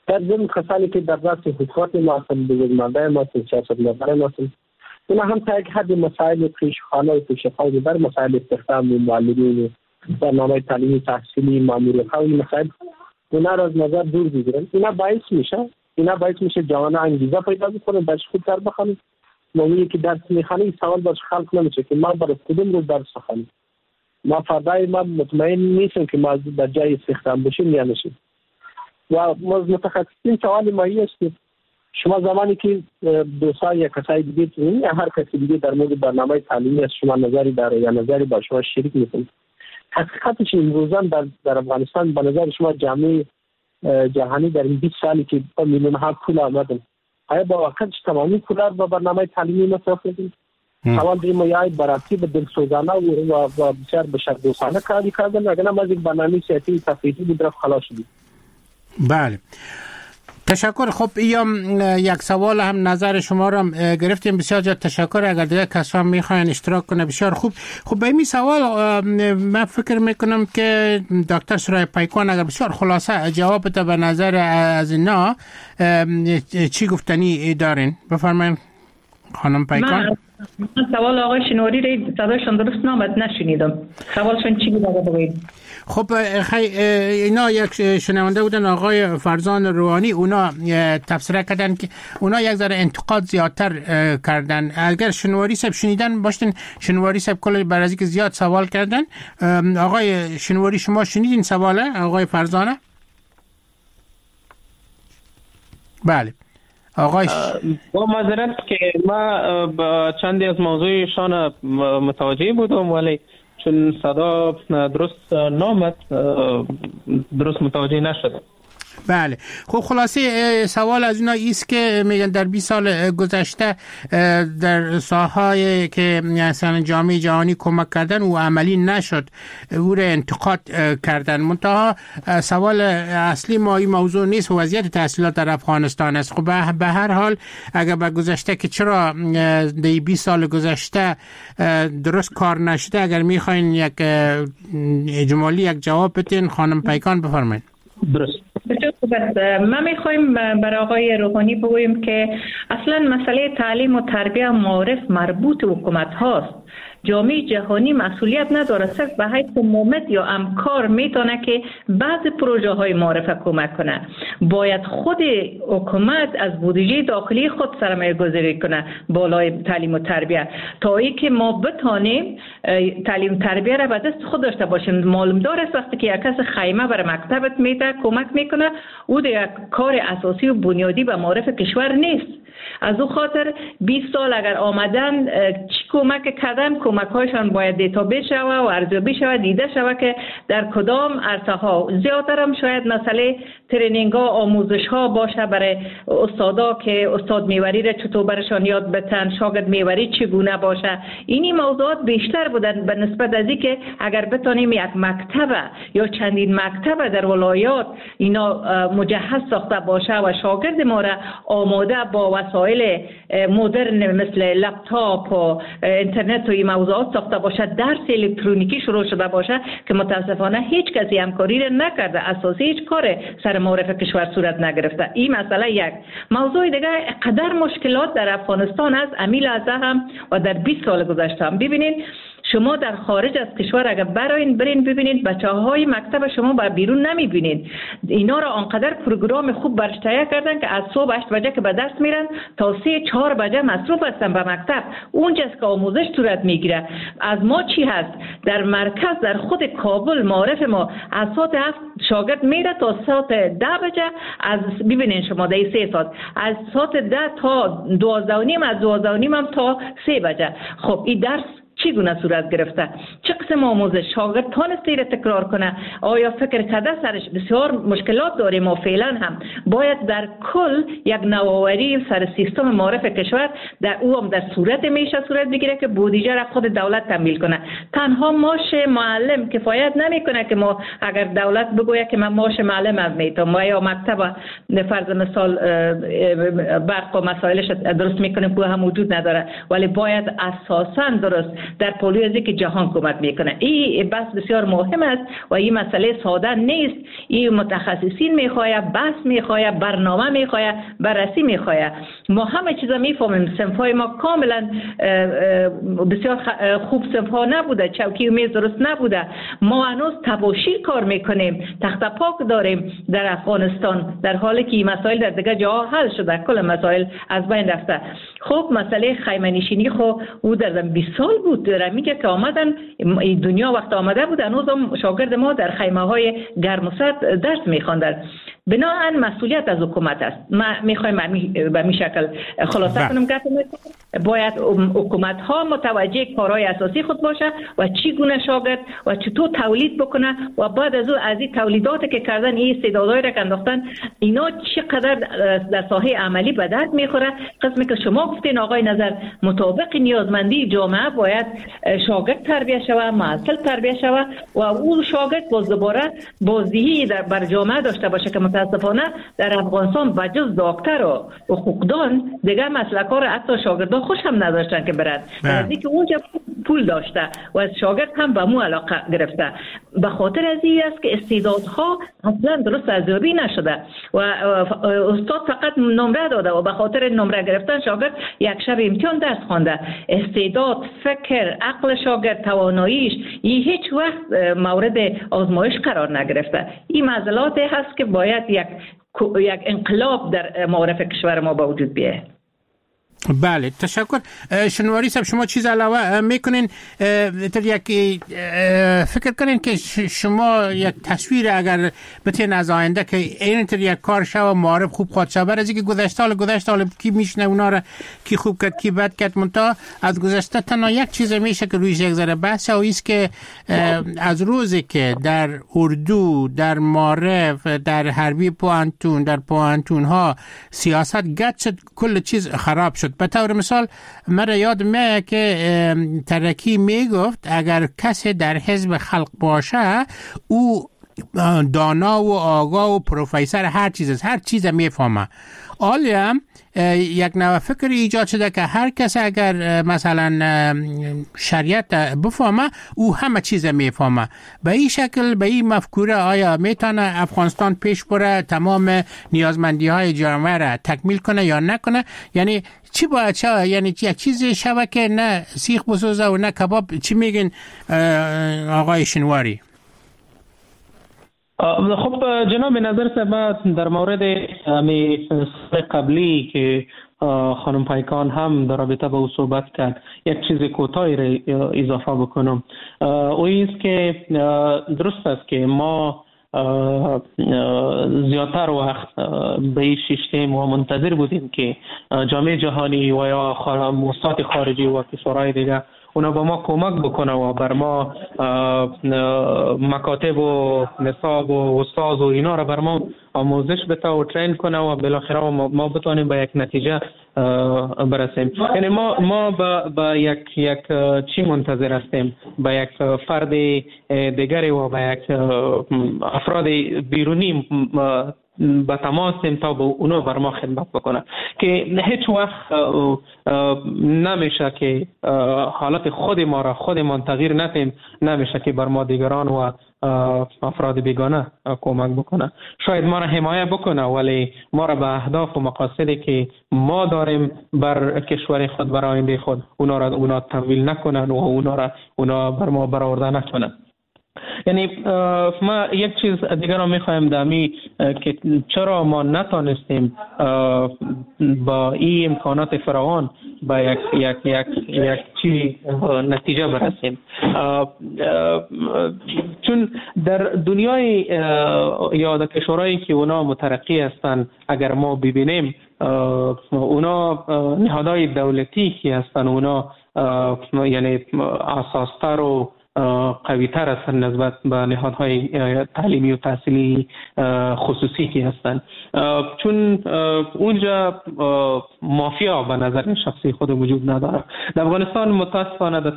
در ضمن کسانی که در رأس حکومت ما هستند، بزرگمرده ما هستند، سیاستمداران ما هستند، اونا هم تا یک حد مسائل پیشخانه و پیشخواه در مسائل استخدام معلمین، برنامه تعلیمی تحصیلی، ماموریت‌ها و این مسائل اونا را از نظر دور بگیرن. اینا باعث میشه جوانان انگیزه پیدا بکنن، درس خوبتر بخونن. موقعی که درس میخونن سوال برش خلق نمیشه که ما برای کدوم رو درس بخونیم. ما فردای ما مطمئن نیستیم که ما در جای استخدام بشیم یا نشیم. و متخصصین سوال مایی است که شما زمانی که دوستان یا کسای دیگه یا هر کسی دیگه در مورد برنامه تعلیمی از شما نظری داره یا نظری با شما شریک میکنه، حقیقتش امروزان در افغانستان به نظر شما جامعه جهانی در این 20 سالی که میلیون ها پول آمدن، آیا با واقعا تمامی پول با برنامه تعلیمی مصرف کردیم؟ سوال دیگه ما یا براتی به دلسوزانه و بسیار بشردوستانه کاری کردن، اگر هم از یک برنامه سیاسی تفریحی بود رفت خلاص شدیم. بله، تشکر. خب یا یک سوال هم نظر شما را گرفتیم، بسیار زیاد تشکر. اگر دیگه کسا میخواین اشتراک کنه بسیار خوب. خب به این سوال من فکر میکنم که دکتر سرای پیکان اگر بسیار خلاصه جواب بده به نظر از اینا چی گفتنی دارین؟ بفرمایید خانم پیکان. من سوال آقای شنواری را صدایشان درست نامد نشنیدم. سوالشون چی بود آقا بگید؟ خب اینا یک شنونده بودن آقای فرزان روحانی، اونا تفسیر کردن که اونا یک ذره انتقاد زیادتر کردن. اگر شنواری صاحب شنیدن باشین، شنواری صاحب کلی بر از اینکه زیاد سوال کردن. آقای شنواری شما شنیدین سواله آقای فرزانه؟ بله آقای با معذرت که ما با چندی از موضوعشان متوجه بودم ولی چون صدا درست نامد درست متوجه نشدم. بله خب خلاصه سوال از اینا ایست که میگن در 20 سال گذشته در ساحه‌ای که مثلا جامعه جهانی کمک کردن و عملی نشد او را انتقاد کردن. منتها سوال اصلی ما این موضوع نیست، وضعیت تحصیلات در افغانستان است. خب به هر حال اگر به گذشته که چرا در 20 سال گذشته درست کار نشده، اگر میخواین یک اجمالی یک جواب بدین خانم پیکان بفرمایید. درست. ما میخوایم برای آقای روحانی بگوییم که اصلا مسئله تعلیم و تربیه معارف مربوط حکومت هاست. جامعه جهانی مسئولیت نداره، صرف به حیث ممد یا امکار میتونه که بعض پروژه های معرفه کمک کنه. باید خود حکومت از بودجه داخلی خود سرمایه گذاری کنه بالای تعلیم و تربیه تا ای که ما بتانیم تعلیم تربیه را به دست خود داشته باشیم. معلوم داره است وقتی که یک کس خیمه برای مکتبت میده کمک میکنه، او یک کار اساسی و بنیادی به معرف کشور نیست. از او خاطر 20 سال اگر آمدن چی کمک کردن، کمک هایشان باید دیتابیس شوه و ارزیابی شوه، دیده شوه که در کدام عرصه ها. زیادتر هم شاید مسئله ترینینگ ها، آموزش ها باشه برای استادا که استاد میوری را چطور برشان یاد بدن، شاگرد میوری چگونه باشه. اینی موضوعات بیشتر بودن به نسبت از اینکه اگر بتانیم یک مکتب یا چندین مکتب در ولایات اینا مجهز ساخته باشه و شاگرد ما را آماده با وسایل مدرن مثل لپتاپ و اینترنت و این موضوعات ساخته باشه، درس الکترونیکی شروع شده باشه که متاسفانه هیچ کسی همکاری را نکرده، اساسی هیچ کار سر معرف کشور صورت نگرفته. این مسئله یک. موضوع دیگه قدر مشکلات در افغانستان از امیل از هم و در 20 سال گذشته هم ببینید. شما در خارج از کشور اگر برین ببینید بچه‌های مکتب شما بر بیرون نمی‌بینید. اینا را آنقدر پروگرام خوب برش تهیه کردن که از صبح 8 بجه که به درس میرن تا 3-4 بجه مصروف هستن به مکتب. اونجاست که آموزش صورت میگیره. از ما چی هست؟ در مرکز در خود کابل معرف ما از ساعت 7 شاگرد میره تا ساعت 10 بجه، از ببینین شما در 3 ساعت از ساعت 10 تا 12:30، از 12:30 هم تا 3 بجه. خب این درس چگونه صورت گرفته؟ چه قسم آموزش؟ شاگرد تانسته را تکرار کنه؟ آیا فکر کرده سرش؟ بسیار مشکلات داریم و فعلا هم باید در کل یک نوآوری سر سیستم معرف کشور در او هم در صورت میشه صورت بگیره که بودجه را خود دولت تامین کنه. تنها معاش معلم کفایت نمیکنه که ما اگر دولت بگوید که من معاش معلم میتونم ما یا مکتب فرض مثال برق و مسائلش درست میکنه، پول هم وجود نداره، ولی باید اساسا درست در پولیوزی که جهان کمک میکنه. میکنه. این بحث بسیار مهم است و این مسئله ساده نیست. این متخصصین میخواد، بحث میخواد، برنامه میخواد، بررسی میخواد. ما همه چیزا میفهمیم. صنفای ما کاملا بسیار خوب صنفا نبوده، چوکی و میز درست نبوده. ما هنوز تباشیر کار میکنیم، تخت پاک داریم در افغانستان، در حالی که این مسائل در دیگه جاها حل شده، کل مسائل از بین رفته. خب مسئله خیمه نشینی خو او در 20 سال بود در میگه که آمدن دنیا وقت آمده بود، هنوز هم شاگرد ما در خیمه های گرم و سرد درس میخواندند. بنابراین مسئولیت از حکومت است. ما میخوایم به می شکل خلاصه کنم که باید حکومت ها متوجه کارهای اساسی خود باشه و چی گونه شاگرد و چطور تولید بکنه و بعد از این تولیداتی که کردن، این استعدادهای را که انداختن، اینا چقدر در ساحه عملی به درد میخوره. قسمی که شما گفتین آقای نظر، مطابق نیازمندی جامعه باید شاگرد تربیت شوه، معسل تربیت شوه و اون شاگرد باز دوباره بازدهی بر جامعه داشته باشه که متاسفانه در افغانستان بجز دکتر و حقوقدان دیگر مسلک‌ها را حتی شاگردان خوش هم نداشتن که برن، از اینکه اونجا پول داشته و از شاگرد هم به مو علاقه گرفته. به خاطر از این است که استعدادها اصلا درست ارزیابی نشده و استاد فقط نمره داده و به خاطر نمره گرفتن شاگرد یک شب امتحان درس خوانده. استعداد، فکر، عقل شاگرد، تواناییش این هیچ وقت مورد آزمایش قرار نگرفته. این معضلاتی هست که باید یک انقلاب در معارف کشور ما با وجود بیاید. بله، تشکر. شنواری صاحب، شما چیز علاوه میکنین یک فکر کنین که شما یک تصویر اگر بتین از آینده که این یک کار شو معارف خوب خواهد شد، برای اینکه گذشته حال کی میشنه اونا را کی خوب کرد کی بد کرد، منتها از گذشته تنها یک چیز میشه که رویش یک ذره بحث و ایست که از روزی که در اردو، در معارف، در حربی پوانتون، در پوانتون ها سیاست گد شد، کل چیز خراب شد. به طور مثال من یاد میاد که ترکی میگفت اگر کسی در حزب خلق باشه او دانا و آگاه و پروفیسر هر چیز میفهمه. حالا یک نوع فکر ایجاد شده که هر کس اگر مثلا شریعت بفهمه او همه چیز میفهمه. به این شکل، به این مفکوره آیا میتونه افغانستان پیش بره، تمام نیازمندی های جامعه را تکمیل کنه یا نکنه؟ یعنی چی باید شود؟ یعنی یک چیزی شود که نه سیخ بسوزه و نه کباب؟ چی میگن آقای شنواری؟ خب جناب نظر صاحب، در مورد قبلی که خانم پیکان هم در رابطه با او صحبت کرد، یک چیز کوتاهی را اضافه بکنم. او است که درست است که ما زیادتر وقت به این شیشتیم و منتظر بودیم که جامعه جهانی و یا موسسات خارجی و کشورهای دیگه اونا با ما کمک بکنه و بر ما مکاتب و نصاب و استاد و اینا را بر ما آموزش بده و ترین کنه و بالاخره ما بتونیم به یک نتیجه برسیم. یعنی ما با یک چی منتظر هستیم؟ با یک فرد دیگری و با یک افراد بیرونی با تماسیم تا به اونو بر ما خدمت بکنه که هیچ وقت نمیشه که حالت خود ما را خودمان تغییر ندیم، نمیشه که بر ما دیگران و افراد بیگانه کمک بکنه. شاید ما را حمایت بکنه ولی ما را به اهداف و مقاصدی که ما داریم بر کشور خود، بر آینده خود، اونا تمویل نکنن و اونا بر ما برآورده نکنن. یعنی ما یک چیز دیگر را میخوایم دمی که چرا ما نتانستیم با این امکانات فراوان با یک چی نتیجه برسیم. چون در دنیای یا در کشورهایی که اونا مترقی هستند اگر ما ببینیم، اونا نهادهای دولتی که هستند اونا یعنی اساستر و قوی‌تر هستند نسبت به نهادهای تعلیمی و تحصیلی خصوصی که هستند، چون اونجا مافیا به نظر شخصی خود وجود نداره. در افغانستان متاسفانه در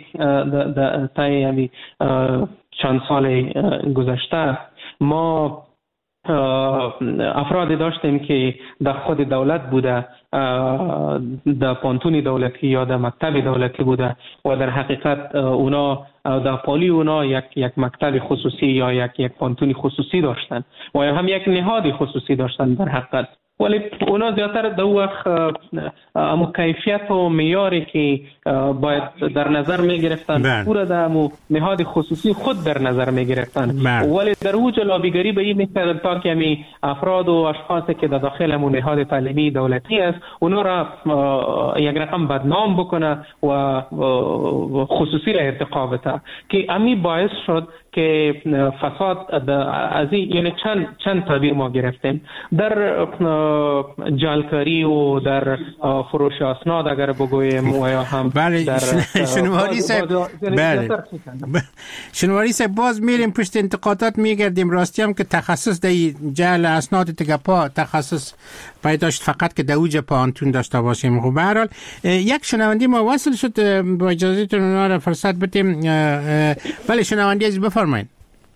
طی چند سال گذشته ما افرادی داشتیم که در خود دولت بوده در پانتون دولتی یا در مکتب دولتی بوده و در حقیقت اونا در پالی اونا یک مکتب خصوصی یا یک پانتون خصوصی داشتن و هم یک نهاد خصوصی داشتن در حقیقت، ولی اونا زیادتر در وقت کیفیت و معیاری که باید در نظر می گرفتن پورا در نهاد خصوصی خود در نظر می گرفتن، ولی در اوج لابیگری به این میکردن تا که همی افراد و اشخاصی که در داخل همون نهاد تعلیمی دولتی است اونا را یک رقم بدنام بکنه و خصوصی را ارتقا بده که امی باعث شد که فساد از یعنی چند تعبیر ما گرفتیم در جعلکاری و در فروش اسناد اگر بگویم و یا هم بله شنواری صاحب باز میریم پشت انتقادات میگردیم. راستی هم که تخصص در جعل اسناد تگپا تخصص پیداشت فقط که در اوج پانتون داشته باشیم. خب به هر حال یک شنوندی ما وصل شد، با اجازهتون اونا را فرصت بدیم. بله شنوندی عزیز بفرمایید.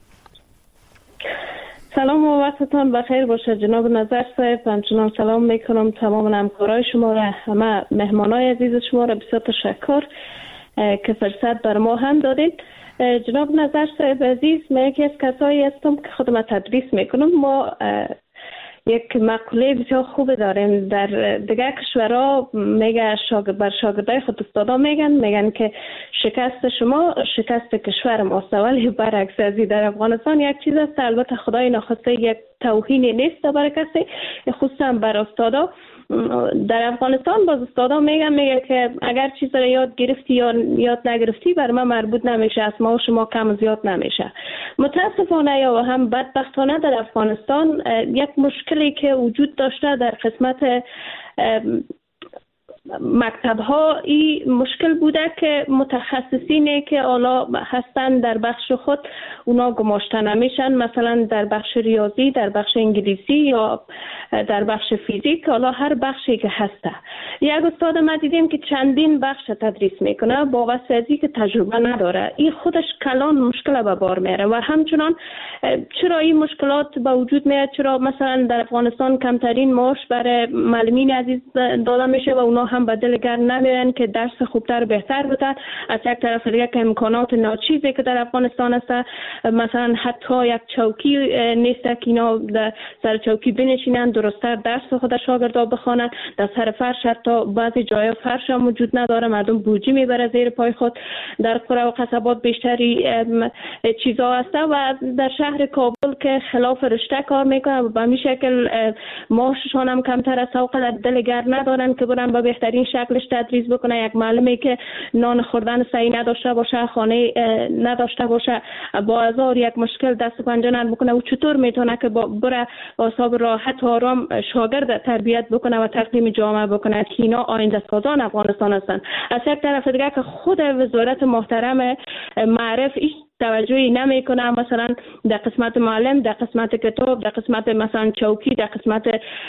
سلام و وقتتان بخیر باشه جناب نظر صاحب. همچنان سلام میکنم تمام همکارای شما را، همه مهمانای عزیز شما را بسیار تشکر که فرصت بر ما هم دادید. جناب نظر صاحب عزیز، من یکی از کسایی هستم که خودم تدریس میکنم. ما یک مقوله بسیار خوب داریم در دیگه کشورها، میگه بر شاگردای خود استادا میگن که شکست شما شکست کشور ماست، ولی برعکس ازی در افغانستان یک چیز است. البته خدای ناخواسته یک توهین نیست برای کسی، خصوصا بر استادا. در افغانستان باز استادا میگه که اگر چیز را یاد گرفتی یا یاد نگرفتی بر ما مربوط نمیشه، از ما و شما کم زیاد نمیشه. متاسفانه یا هم بدبختانه در افغانستان یک مشکلی که وجود داشته در قسمت مکتب ها این مشکل بوده که متخصصینی که حالا هستن در بخش خود اونا گماشته نمیشن، مثلا در بخش ریاضی، در بخش انگلیسی یا در بخش فیزیک، حالا هر بخشی که هسته. یک استاد ما دیدیم که چندین بخش تدریس میکنه با واسطه که تجربه نداره، این خودش کلان مشکل به بار میاره. و همچنان چرا این مشکلات به وجود میاد؟ چرا مثلا در افغانستان کمترین معاش برای معلمین عزیز داده میشه و اونا هم به دل گرم نمیرن که درس خوبتر بهتر بده؟ از یک طرف دیگه که امکانات ناچیزی که در افغانستان است، مثلا حتی یک چوکی نیست که اینا سر چوکی بنشینن درست‌تر درس خود شاگردا بخوانند. در سر فرش حتی بعضی جای فرش هم وجود نداره، مردم بوجی میبره زیر پای خود. در قرى و قصبات بیشتری چیزا هست و در شهر کابل که خلاف رشته کار میکنن و به همین شکل معاششان هم کمتر است. اوقات دل گرم ندارن که برن به بهترین شکلش تدریس بکنه. یک معلمی که نان خوردن صحیح نداشته باشه، خانه نداشته باشه، با هزار یک مشکل دست و پنجه نرم بکنه، و چطور میتونه که بره با حساب راحت و آرام شاگرد تربیت بکنه و تقدیم جامعه بکنه که اینا آینده سازان افغانستان هستند. از یک طرف دیگه که خود وزارت محترم معرف توجهی نمیکنه، مثلا در قسمت معلم، در قسمت کتاب، در قسمت مثلا چوکی، در قسمت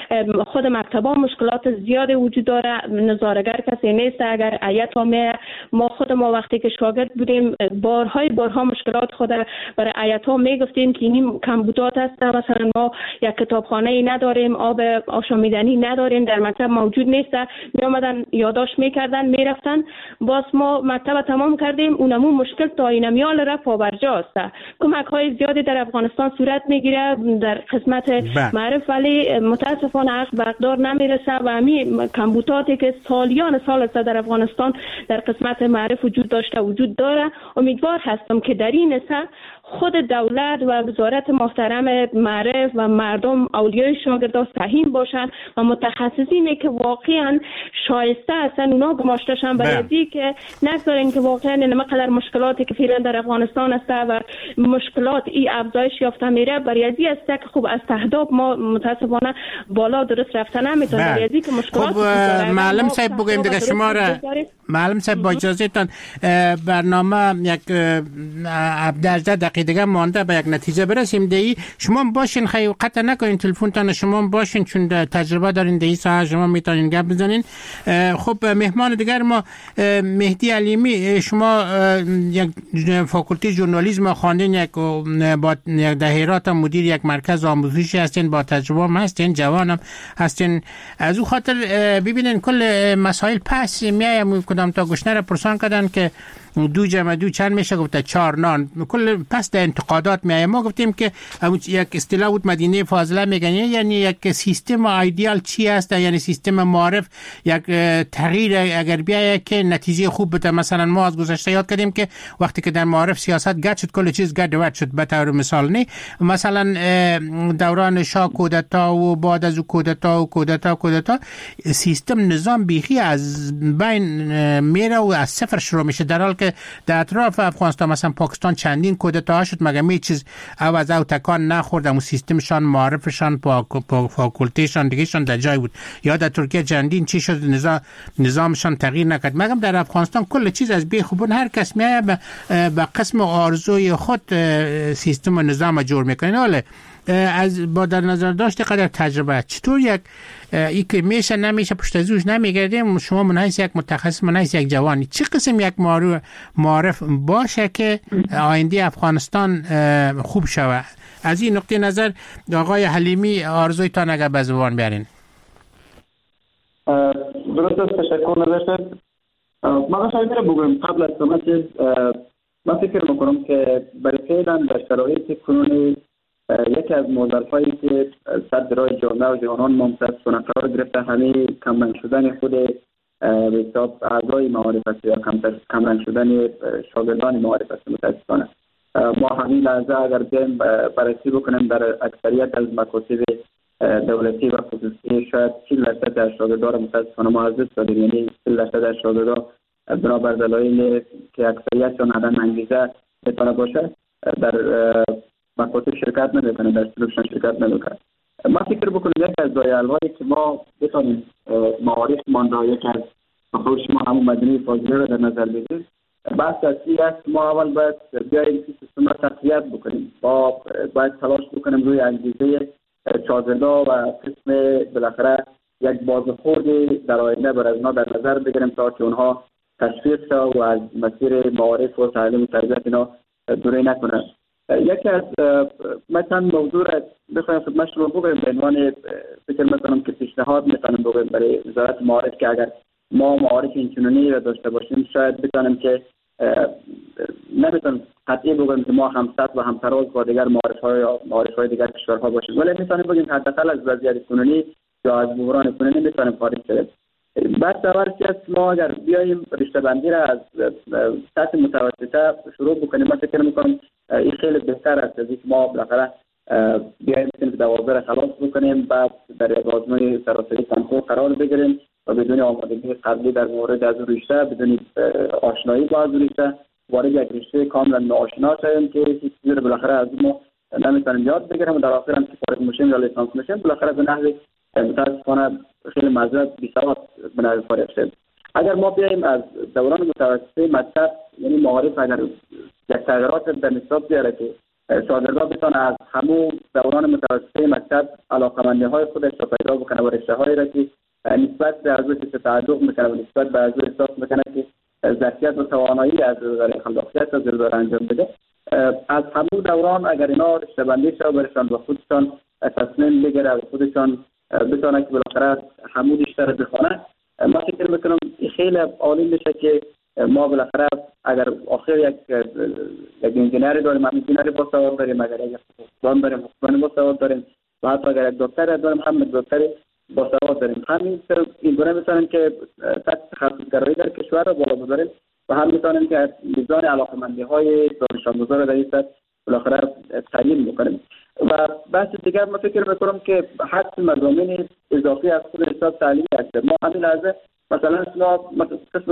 خود مکتبا مشکلات زیاد وجود داره. نظارگر کسی نیست. اگر هیئت ما خود ما وقتی که شاگرد بودیم بارها مشکلات خود برای هیئت ها میگفتیم که این کمبودات هست. مثلا ما یک کتابخانه ای نداریم، آب آشامیدنی نداریم، در مکتب موجود نیست. می اومدن یادداشت میکردن میرفتن، باز ما مکتب تمام کردیم اونمون مشکل تا اینمیال رفت برجاست. کمک های زیادی در افغانستان صورت میگیره در قسمت معرف، ولی متاسفانه حق به اقدار نمیرسه و همین کمبوداتی که سالیان سال است در افغانستان در قسمت معرف وجود داره. امیدوار هستم که در این سال خود دولت و وزارت محترم معرف و مردم اولیای شاگردان سهیم باشن و متخصصینی که واقعا شایسته هستن اونا گماشته شن، برای که نگذارین که واقعا اینقدر مشکلاتی که فعلا در افغانستان است و مشکلات ای افزایش یافته میره، برای است که خوب از تهداب ما متاسفانه بالا درست رفتن نمیتونه. برای که مشکلات معلم صاحب بگویم دیگه شما را معلم صاحب با اجازهتون برنامه یک 12 دقیقه دقیقه دیگه مانده به یک نتیجه برسیم. دی شما باشین، خیلی قطع نکنین تلفنتان، شما باشین چون تجربه دارین دی ساعت شما میتونین گپ بزنین. خب مهمان دیگر ما مهدی علیمی، شما یک فاکولته ژورنالیسم خواندین، یک با دهیرات مدیر یک مرکز آموزشی هستین، با تجربه هم هستین، جوانم هستین. از او خاطر ببینین کل مسائل پس میایم کدام تا گشنه را پرسان کردن که 2 جمع 2 چند میشه، گفته 4 نان. کل پس در انتقادات میایم. ما گفتیم که یک اصطلاح بود مدینه فاضله میگن، یعنی یک سیستم ایدئال چی است، یعنی سیستم معرف یک تغییر اگر بیاید که نتیجه خوب بده. مثلا ما از گذشته یاد کردیم که وقتی که در معرف سیاست گد شد کل چیز گد وقت شد. به طور مثال نه مثلا دوران شاه کودتا و بعد از کودتا سیستم نظام بیخی از بین میره و از صفر شروع میشه، در حال که در اطراف افغانستان مثلا پاکستان چندین کودتا شد مگر می چیز عوض او تکان نخوردم و سیستمشان معرفشان فاکولتهشان دیگهشان در جای بود. یا در ترکیه چندین چی شد نظامشان تغییر نکرد. مگم در افغانستان کل چیز از بی خوبون هر کس میایه به قسم آرزوی خود سیستم و نظام جور میکنه. حالا از با در نظر داشته قدر تجربه چطور یک ای که میشه نمیشه پشت از روش نمیگردیم، شما منحیث یک متخصص، منحیث یک جوانی، چه قسم یک معرف باشه که آینده افغانستان خوب شود؟ از این نقطه نظر آقای حلیمی آرزوی تا نگه به زبان بیارین. درست است، تشکر نداشتد. ما شاید بگویم قبل از همه چیز من فکر میکنم که برای فعلا در شرایط کنونی یکی از معضل‌هایی که صدر جامعه و جوانان ممتاز قرار گرفته همین کمرنگ شدن خود به حساب اعضای معارف است یا کمرنگ شدن شاگردان معارف است. متاسفانه ما همین لحظه اگر بیایم بررسی بکنیم در اکثریت از مکاتب دولتی و خصوصی شاید 40% از شاگردان متاسفانه ما از دست دادیم، یعنی 40% از شاگردان بنابر دلایل که اکثریتشان عدم انگیزه بتونه باشه در مکاتب شرکت نمیکنه، در سلوکشان شرکت نمیکنه. ما فکر بکنیم یک از دایل‌هایی که ما بتونیم معارف مانده یک از مخصوص ما همون مدینه فاضله رو در نظر بگیریم، بحث اصلی است ما اول باید بیاییم که سیستم را تقویت بکنیم. باید تلاش بکنیم روی انگیزه شاگردان و قسم بالاخره یک بازخوردی در آینده بر از اینا در نظر بگیریم تا که اونها تشویق شد و از مسیر معارف و تعلیم و تربیت اینا دوری نکنند. یکی از مثلا موضوع را بخوایم خدمت شما بگویم به عنوان فکر میکنم که پیشنهاد میتونم بگویم برای وزارت معارف که اگر ما معارف اینچنینی را داشته باشیم شاید بتونیم که نمیتونم قطعی بگویم که ما همسط و همتراز با دیگر معارف‌های دیگر کشورها باشیم، ولی میتونیم بگیم حداقل از وضعیت کنونی یا از بحران کنونی میتونیم خارج شویم. بعد اولش است ما اگر بیاییم رشته بندی را از سطح متوسطه شروع بکنیم، من فکر میکنم این خیلی بهتر است از اینکه ما بالاخره بیاییم که 12 را خلاص بکنیم، بعد در آزمون سراسری کنکور قرار بگیریم و بدون آمادگی قبلی در مورد از رشته، بدون آشنایی با از رشته وارد یک رشته کاملا ناآشنا شویم که هیچ چیزی رو بالاخره از ما نمیتونیم یاد بگیریم و در آخر هم که فارغ میشیم یا لیسانس میشیم بالاخره به نحوی متاسفانه خیلی معذرت بی‌سواد به نظر فارغ شد. اگر ما بیاییم از دوران متوسطه مکتب یعنی معارف اگر یک تغییرات در نصاب بیاره که شاگردان بتونه از همون دوران متوسطه مکتب علاقه‌مندی‌های خودش را پیدا بکنه و رشته‌هایی را که نسبت به ارزش تعلق میکنه و نسبت به ارزش احساس میکنه که ظرفیت و توانایی از نظر خلاقیت از داره انجام بده، از همون دوران اگر اینا رشته بندی شده برشان و خودشان تصمیم بگیره و خودشان بتونه که بالاخره همون رشته رو بخونه، ما فکر میکنم خیلی عالی میشه که ما بالاخره اگر آخر یک انجینری داریم، هم انجینری با سواد داریم، اگر یک حقوقدان داریم حقوقدان با سواد داریم و حتی اگر یک دکتر داریم هم دکتر با سواد داریم. همین این گونه میتونیم که تخصص‌گرایی در کشور رو بالا ببریم و هم میتونیم که میزان علاقه‌مندی‌های دانش آموزا رو در این سطح بالاخره تعیین میکنیم. و بحث دیگر ما فکر میکنم که حتی مضامین اضافی از خود حساب تعلیمی هست. ما همین لحظه مثلا قسم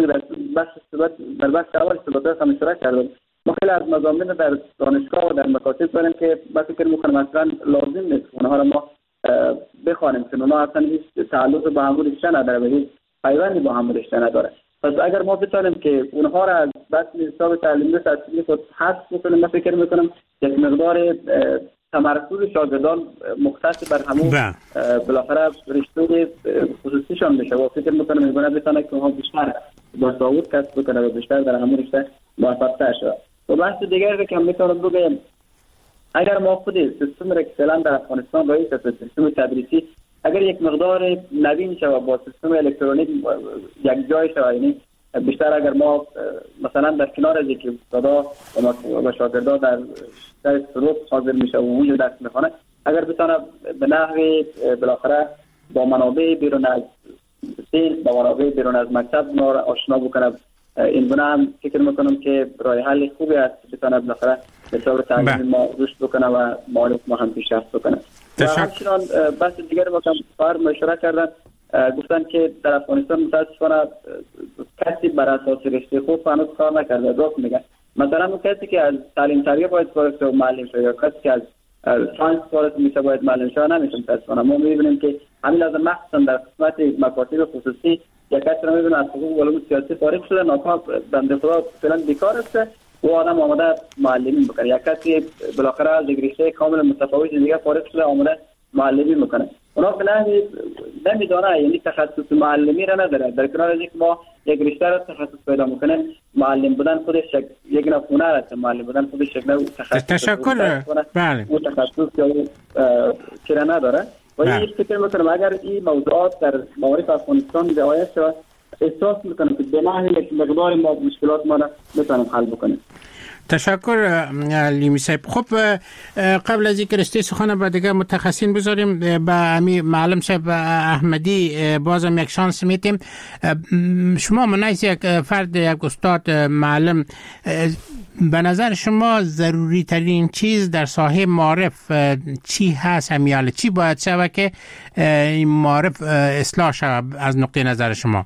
در بحث اول استفاده هم اشتراک کردیم، ما خیلی از مضامین در دانشگاه و در مکاتب داریم که من فکر میکنم اصلا لازم نیست اونها رو ما بخوانیم، چون اونها اصلا هیچ تعلق با هم رشته نداره و هیچ پیوندی با هم رشته نداره. پس اگر ما بتونیم که اونها را از بطن حساب تعلیمی تحصیلی خود حذف بکنیم، من فکر میکنم یک مقدار تمرکز شاگردان مختص بر همون بالاخره رشته خصوصیشان میشه و فکر میکنم میگونه بتونه که اونها بیشتر باساوت کسب بکنه و بیشتر در همون رشته موفق‌تر شود. و بحث دیگری که میتونم بگم، اگر ما خود سیستم را که فعلا در افغانستان رایج است، سیستم تدریسی اگر یک مقدار نوین شود با سیستم الکترونیک یک جای شود، یعنی بیشتر اگر ما مثلا در کنار از اینکه استادا و شاگردا در سروس حاضر میشه و اونجا درس میخونه، اگر بتونه به نحوی بالاخره با منابع بیرون از سیل، با منابع بیرون از مکتب ما را آشنا بکنه، این گونه هم فکر میکنم که راه حل خوبی است بتونه بالاخره به طور تعلیمی ما رشد بکنه و معلومات ما هم پیشرفت بکنه. و همچنان بحث دیگر با کار مشورت کردن، گفتن که در افغانستان متاسفانه کسی بر اساس رشته خود هنوز کار نکرده. راست میگن. مثلا اون کسی که از تعلیم تربیت باید وارد و معلم شه، یا کسی که از ساینس وارد میشه باید معلم شه، نمیشه. متاسفانه ما میبینیم که همین لازم مخصوصا در قسمت مکاتب خصوصی یک کسی رو میبینیم از حقوق و علوم سیاسی فارغ شده، ناکام بنده خدا فعلا بیکار است و آدم آمده معلمی میکنه. یک کسی بالاخره از رشته کاملا متفاوت دیگه فارغ شده آمده معلمی میکنه. اونا فعلا نمیدونه، یعنی تخصص معلمی را نداره. در کنار از اینکه ما یک رشته را تخصص پیدا میکنه، معلم بودن خودش یک نوع هنر است. معلم بودن خودش یک نوع تخصص. تشکر. بله. اون تخصص یا نداره. و این فکر میکنم اگر این موضوعات در معارف افغانستان رعایت شود، احساس میکنم که به نحوی یک مقدار ما مشکلات ما را میتونیم حل بکنیم. تشکر لیمی صاحب. خب قبل از اینکه رشته سخن به دیگه متخصصین بذاریم، به امی معلم صاحب احمدی بازم یک شانس میتیم. شما منیز یک فرد، یک استاد معلم، به نظر شما ضروری ترین چیز در ساحه معارف چی هست؟ همیاله چی باید شود که این معارف اصلاح شود از نقطه نظر شما؟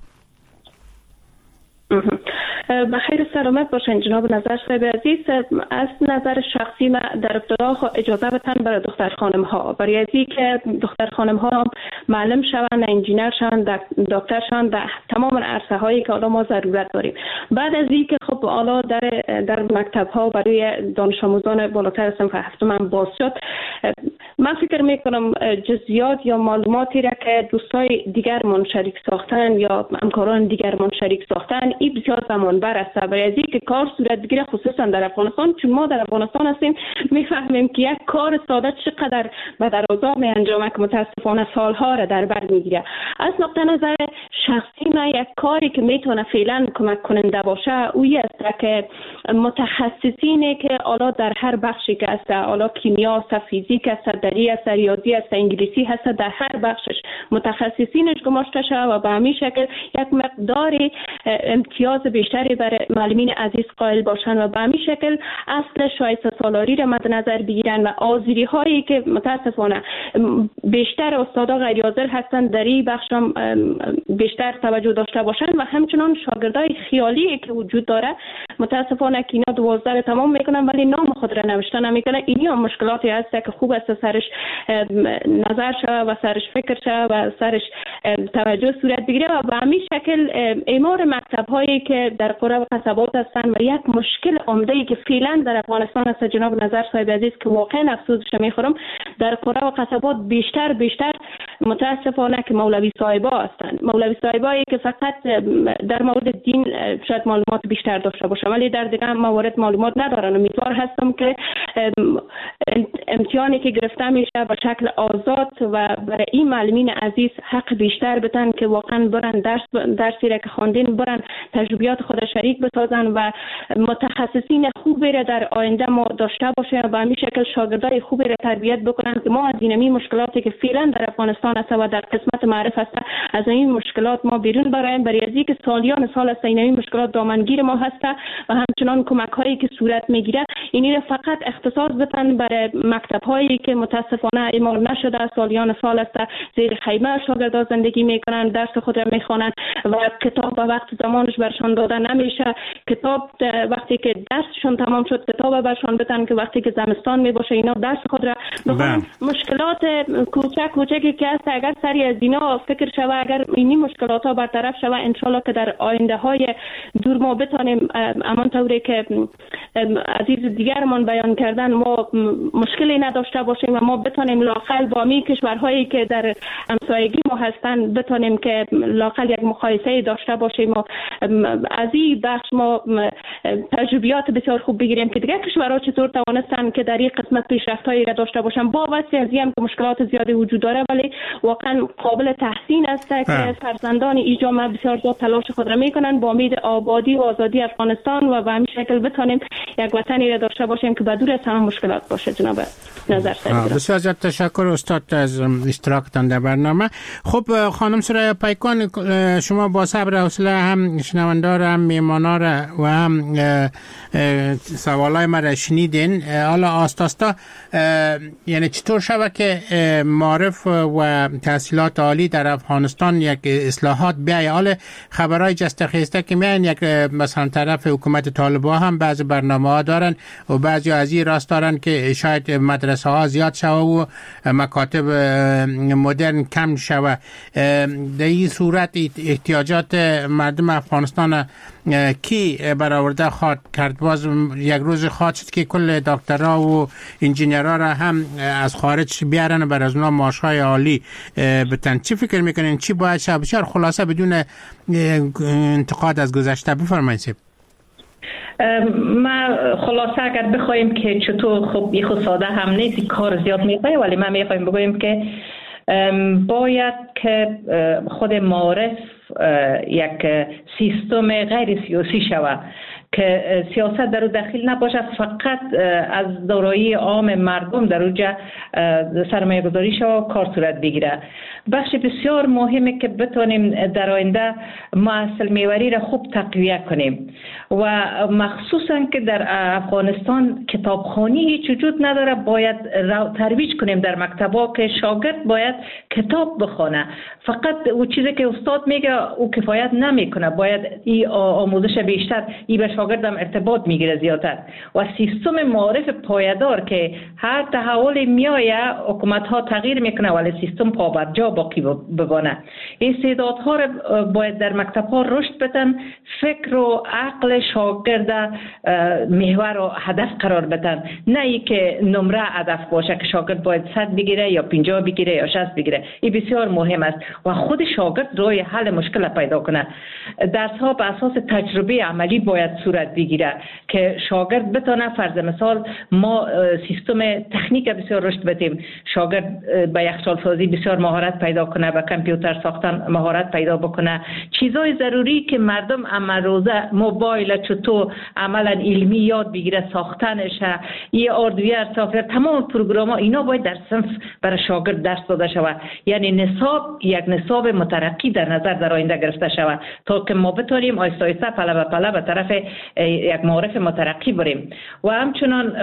بخیر سلامت باشین جناب نظر صاحب عزیز. از نظر شخصی من در ابتدا اجازه بدن برای دختر خانم ها، برای ازی که دختر خانم ها معلم شوند، انجینر شوند، دکتر شوند در تمام عرصه هایی که ما ضرورت داریم. بعد از این که خب حالا در مکتب ها برای دانش آموزان بالاتر صنف هفتم هم باز شد، من فکر میکنم جزئیات یا معلوماتی را که دوستای دیگرمان شریک ساختن یا همکاران دیگرمان شریک ساختن، این بسیار زمان بر است. برای از اینکه کار صورت بگیره، خصوصا در افغانستان، چون ما در افغانستان هستیم میفهمیم که یک کار ساده چقدر به درازا می انجامه که متاسفانه سالها را در بر میگیره. از نقطه نظر شخصی من یک کاری که میتونه فعلا کمک کننده باشه اویی است که متخصصینی که حالا در هر بخشی که است، حالا کیمیا است، فیزیک است، دری است، ریاضی است، انگلیسی هست، در هر بخشش متخصصینش گماشته شده و به همین شکل یک مقدار امتیاز بیشتری برای معلمین عزیز قائل باشند و به همین شکل اصل شایسته سالاری را مد نظر بگیرن و آزیری هایی که متاسفانه بیشتر استادا غیر حاضر هستند در این بخش بیشتر توجه داشته باشند و همچنان شاگردای خیالی که وجود داره متاسفانه که اینا 12 تمام میکنن ولی نام خود را نوشته نمیکنن. این هم مشکلاتی هست که خوب است سرش نظر شود و سرش فکر شود و سرش توجه صورت بگیره و به همین شکل اعمار مکتب هایی که در قرى و قصبات هستند و یک مشکل عمده‌ای که فعلا در افغانستان است جناب نظر صاحب عزیز که واقعا افسوسش میخورم، در قرى و قصبات بیشتر متاسفانه که مولوی صاحبا هستند. مولوی صاحبایی که فقط در مورد دین شاید معلومات بیشتر داشته باشه ولی در دیگه موارد معلومات ندارن. امیدوار هستم که امتحانی که گرفته میشه به شکل آزاد و برای این معلمین عزیز حق بیشتر بدن که واقعا برن درسی را که خواندین برن تجربیات خود شریک بسازن و متخصصین خوبی را در آینده ما داشته باشیم و به همین شکل شاگردای خوبی را تربیت بکنن که ما از اینمی مشکلاتی که فعلا در افغانستان است و در قسمت معرف است از این مشکلات ما بیرون برایم. برای ازی که سالیان سال است اینمی مشکلات دامنگیر ما هست و همچنان کمک هایی که صورت میگیره اینی را فقط اختصاص بدن برای مکتب هایی که متاسفانه اعمار نشده سالیان سال است زیر خیمه شاگردا زندگی میکنن، درس خود را میخوانند و کتاب به وقت زمانش برشان داده نمیشه. کتاب وقتی که درسشون تمام شد کتاب برشان بدن که وقتی که زمستان میباشه اینا درس خود را بخونن. مشکلات کوچکی که از است اگر سری از اینا فکر شود، اگر اینی مشکلات ها برطرف شود، انشالله که در آینده های دور ما بتانیم امان طوری که عزیز دیگرمان بیان کردن ما مشکلی نداشته باشیم و ما بتانیم لاقل با می کشورهایی که در همسایگی ما هستند بتانیم که لاقل یک مقایسه داشته باشیم و از این بخش ما تجربیات بسیار خوب بگیریم که دیگر کشورها چطور توانستن که در این قسمت پیشرفت‌هایی را داشته باشن. با واسه از این که مشکلات زیادی وجود داره ولی واقعا قابل تحسین است که فرزندان این جامعه بسیار زیاد تلاش خود را میکنن با امید آبادی و آزادی افغانستان و به همین شکل بتانیم یک وطنی را داشته باشیم که بدور از همه مشکلات باشه. جناب نظر بسیار زیاد تشکر استاد از اشتراکتان در برنامه. خب خانم سریا پیکان، شما با صبر و حوصله هم شنوندار هم میمانار و هم سوالای ما را شنیدین. حالا آستاستا یعنی چطور شود که معارف و تحصیلات عالی در افغانستان یک اصلاحات بیای؟ حالا خبرای جسته خیسته که میان یک مثلا طرف حکومت طالبان هم بعض برنامه ها دارن و بعضی از این راست دارن که شاید مدرسه ها زیاد شوه و مکاتب مدرن کم شوه. در این صورت احتیاجات مردم افغانستان کی برآورده خواهد کرد؟ باز یک روز خواهد شد که کل دکترها و انجینرها را هم از خارج بیارن بر از اونا معاشهای عالی بتن. چی فکر میکنین چی باید شد؟ بسیار خلاصه بدون انتقاد از گذشته بفرمایید. ما خلاصه اگر بخوایم که چطور خب یه خود ساده هم نیست، کار زیاد میخواه، ولی ما میخوایم بگویم که باید که خود معارف یک سیستم غیر سیاسی شود که سیاست در او داخل نباشه، فقط از دارایی عام مردم در اوجا سرمایه گذاری شود و کار صورت بگیره. بخش بسیار مهمه که بتونیم در آینده محصول میوری را خوب تقویت کنیم و مخصوصا که در افغانستان کتابخوانی هیچ وجود نداره. باید ترویج کنیم در مکتبا که شاگرد باید کتاب بخونه. فقط او چیزی که استاد میگه او کفایت نمیکنه، باید این آموزش بیشتر ای به شاگردم ارتباط میگیره زیادتر و سیستم معارف پایدار که هر تحول میایه حکومت ها تغییر میکنه ولی سیستم پابرجا باقی بمانه. استعدادها را باید در مکتب ها رشد بدن، فکر و عقل شاگرد محور و هدف قرار بدن، نه ای که نمره هدف باشه که شاگرد باید 100 بگیره یا 50 بگیره یا 60 بگیره. این بسیار مهم است و خود شاگرد روی حل مشکل پیدا کنه. درس ها به اساس تجربه عملی باید صورت بگیره که شاگرد بتونه، فرض مثال ما سیستم تکنیک بسیار رشد بدیم، شاگرد به یخچال سازی بسیار مهارت پیدا کنه، به کامپیوتر ساختن مهارت پیدا بکنه، چیزای ضروری که مردم امروزه موبایل چطور عملا علمی یاد بگیره، ساختنش، یه هاردویر سافر، تمام پروگرام ها اینا باید در صنف برای شاگرد درس داده شود. یعنی یک نصاب مترقی در نظر در آینده گرفته شود تا که ما بتونیم آیسته آیسته پله به پله به طرف یک معارف مترقی بریم. و همچنان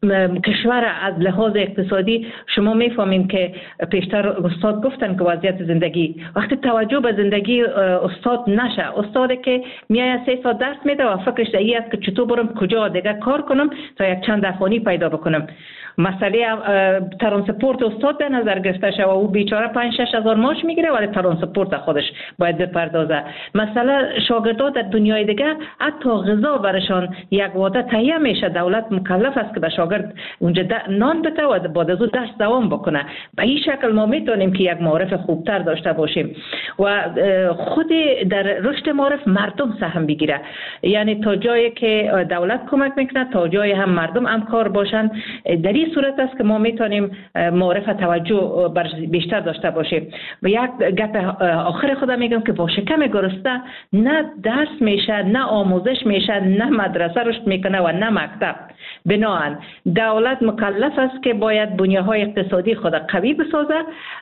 کشور از لحاظ اقتصادی شما میفهمین که پیشتر استاد گفتن که وضعیت زندگی وقتی توجه به زندگی استاد نشه، استادی که میایه 3 ساعت درس میده و فکرش این است که چطور برم کجا دیگه کار کنم تا یک چند افغانی پیدا بکنم. مسئله ترانسپورت استاد به نظر گرفته شده و او بیچاره 5-6 هزار ماش میگیره ولی ترانسپورت خودش باید بپردازه. مثلا شاگردها در دنیای دیگه حتی غذا برشان یک وعده تهیه میشه، دولت مکلف است که به شاگرد اونجا نان بده و بعد از اون درس دوام بکنه. به این شکل ما میتونیم که یک معارف خوبتر داشته باشیم و خود در رشد معارف مردم سهم بگیره. یعنی تا جایی که دولت کمک میکنه تا جایی هم مردم همکار باشن. در این صورت است که ما میتونیم معارف توجه بیشتر داشته باشیم. و یک گپ آخر خودم میگم که با شکم گرسنه نه درس میشه، نه آموزش میشه، نه مدرسه رشد میکنه و نه مکتب. بنابراین دولت مکلف است که باید بنیه‌های اقتصادی خود قوی بسازه.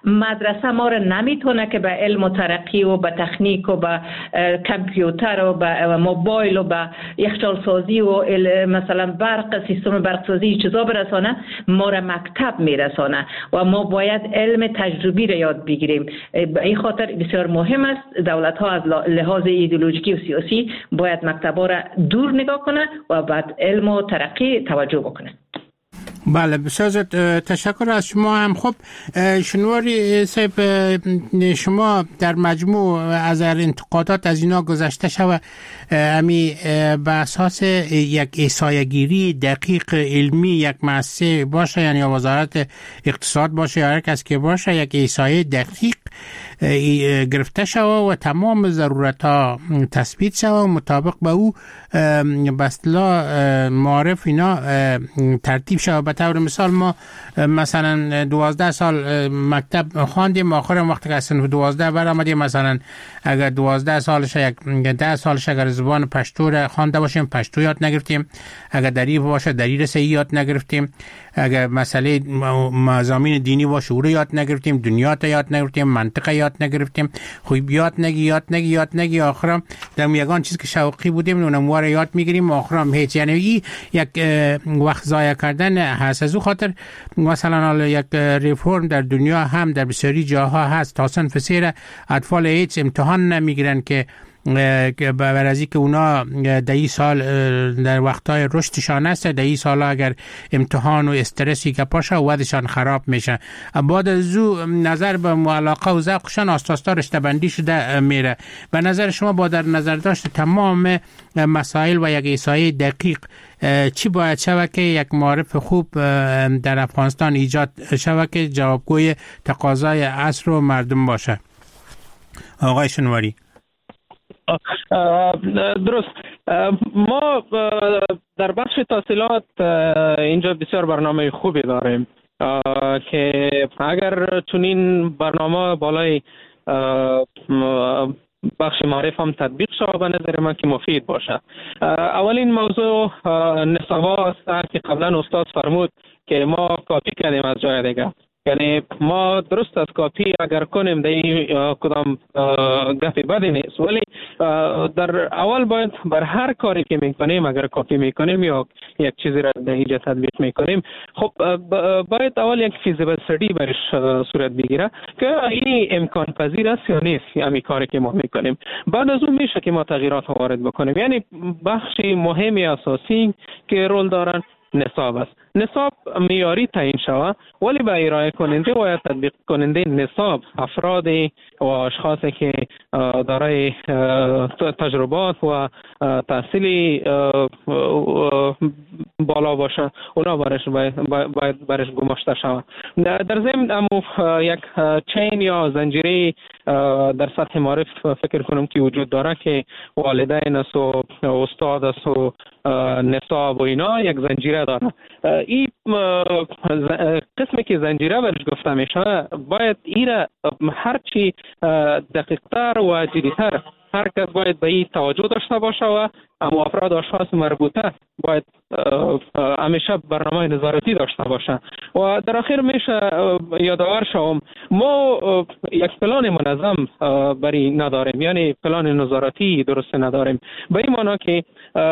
مدرسه ما را نمیتونه که به علم و ترقی و به تکنیک و به کامپیوتر و به موبایل و به یخچال سازی و مثلا برق، سیستم برق سازی چیزا برسانه. ما را مکتب میرسانه و ما باید علم تجربی را یاد بگیریم. به این خاطر بسیار مهم است دولت ها از لحاظ ایدئولوژیکی و سیاسی باید مکتبا را دور نگاه کنه و بعد علم و ترقی توجه بکنه. بله بسیار تشکر از شما هم. خب شنواری صاحب، شما در مجموع از انتقادات از اینا گذشته شود امی به اساس یک احصایه‌گیری دقیق علمی یک مؤسسه باشه، یعنی وزارت اقتصاد باشه یا هر کس که باشه، یک احصایه دقیق گرفته شود و تمام ضرورت ها تثبیت شود و مطابق به او به اصطلاح معارف اینا ترتیب شود. به طور مثال ما مثلا 12 سال مکتب خواندیم، آخر وقتی که صنف 12 برآمدیم، مثلا اگر 12 سالش 10 سالش اگر زبان پشتو را خوانده باشیم پشتو یاد نگرفتیم، اگر دری باشه دری را صحیح یاد نگرفتیم، اگر مسئله مضامین دینی باشه او را یاد نگرفتیم، دنیا تا یاد نگرفتیم، منطق یاد نگرفتیم. خوب یاد نگی آخرام در یگان چیز که شوقی بودیم اونم واره یاد میگیریم آخرام هیچ. یعنی یک وقت ضایع کردن هست. از او خاطر مثلا یک ریفورم در دنیا هم در بسیاری جاها هست، تا صنف 3 اطفال هیچ امتحان نمیگیرن که برازی که اونا دهی سال در وقتای رشدشان است، دهی سال اگر امتحان و استرسی که پاشه ودشان خراب میشه. بعد از او نظر به علاقه و ذوقشان آستاستا رشته بندی شده میره. به نظر شما با در نظر داشت تمام مسائل و یک احصایه دقیق چی باید شود که یک معارف خوب در افغانستان ایجاد شود که جوابگوی تقاضای عصر و مردم باشه؟ آقای شنواری. درست. ما در بخش تحصیلات اینجا بسیار برنامه خوبی داریم که اگر چنین برنامه بالای بخش معرف هم تطبیق شود به نظر من که مفید باشه. اولین موضوع نصاب است که قبلا استاد فرمود که ما کاپی کردیم از جای دیگه. یعنی ما درست از کاپی اگر کنیم در کدام گفی بدی نیست، ولی در اول باید بر هر کاری که میکنیم اگر کاپی میکنیم یا یک چیزی را در اینجا تطبیق میکنیم، خب باید اول یک فیزیبل استدی برش صورت بگیره که این امکان پذیر است یا نیست همین کاری که ما میکنیم. بعد از اون میشه که ما تغییرات وارد بکنیم. یعنی بخش مهمی اساسی که رول دارن نصاب است. نصاب معیاری تعیین شود، ولی به ارائه کننده و تطبیق کننده نصاب افراد و اشخاصی که دارای تجربات و تحصیلی بالا باشه اونا باید برش گماشته شود. در ضمن یک چین یا زنجیره در سطح معرف فکر کنم که وجود داره که والدین است و استاد است و نصاب و اینا یک زنجیره داره. این قسمی که زنجیره برش گفته میشه باید ایره هرچی دقیقتر و جدیتر هر کس باید به این توجه داشته باشه و افراد اشخاص مربوطه باید همیشه برنامه نظارتی داشته باشه. و در آخر میشه یادآور شوم ما یک پلان منظم برای نداریم، یعنی پلان نظارتی درست نداریم. به این معنی که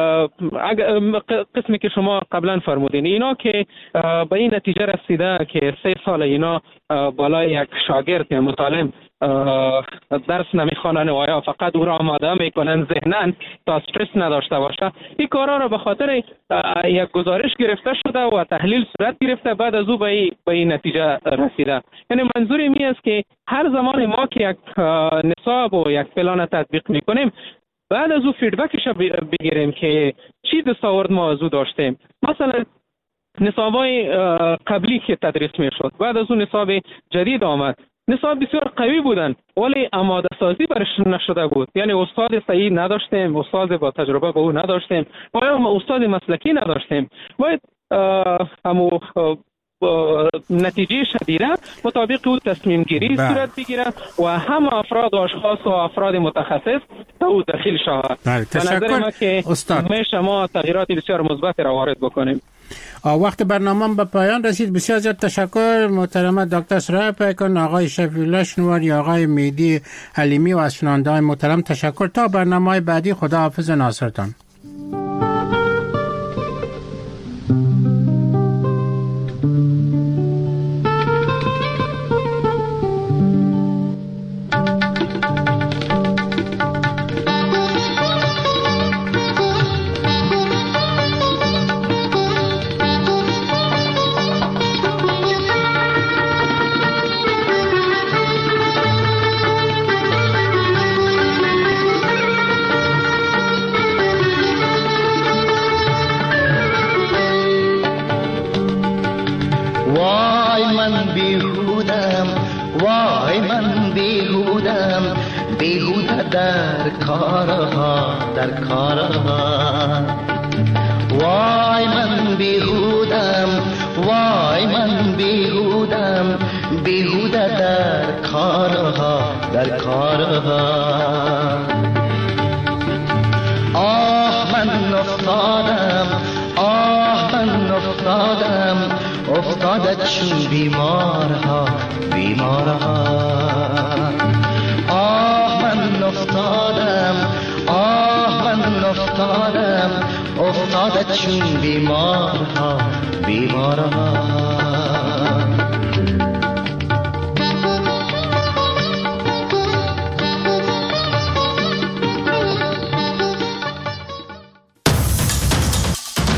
قسمی که شما قبلا فرمودین اینا که به این نتیجه رسیده که 3 سال اینا بالای یک شاگرد یا متعلم درس نمیخوانن و یا فقط او را آماده میکنن ذهناً تا استرس نداشته باشه، این کارا را به خاطر یک گزارش گرفته شده و تحلیل صورت گرفته، بعد از او به این نتیجه رسیده. یعنی منظوری می است که هر زمان ما که یک نصاب و یک پلان تطبیق میکنیم بعد از او فیدبکش بگیریم که چی دستاورد ما از او داشتیم. مثلا نصابای قبلی که تدریس میشد بعد از اون نصاب جدید آمد، نصاب بسیار قوی بودن ولی آماده سازی برش نشده بود. یعنی استاد صحیح نداشتیم، استاد با تجربه با او نداشتیم و یا استاد مسلکی نداشتیم. باید همو نتیجه شدیده مطابق او تصمیم گیری صورت بگیره و هم افراد و اشخاص و افراد متخصص او داخل شود. به نظر ما که همیشه ما تغییرات بسیار مثبت را وارد بکنیم. وقت برنامه به پایان رسید. بسیار زیاد تشکر محترم دکتر سرای پیکان، آقای شفیع الله شنواری، آقای مهدی حلیمی و از شنونده‌های محترم تشکر. تا برنامه‌های بعدی خدا حافظ ناصرتان. در کارها. وای من بیهودم، وای من بیهودم، بیهوده در کارها، در کارها. آه من افتادم، آه من افتادم، افتاده چون بیمارها، بیمارها. آه من افتادم، آه من افتادم، افتاده چون بیمارها، بیمارها.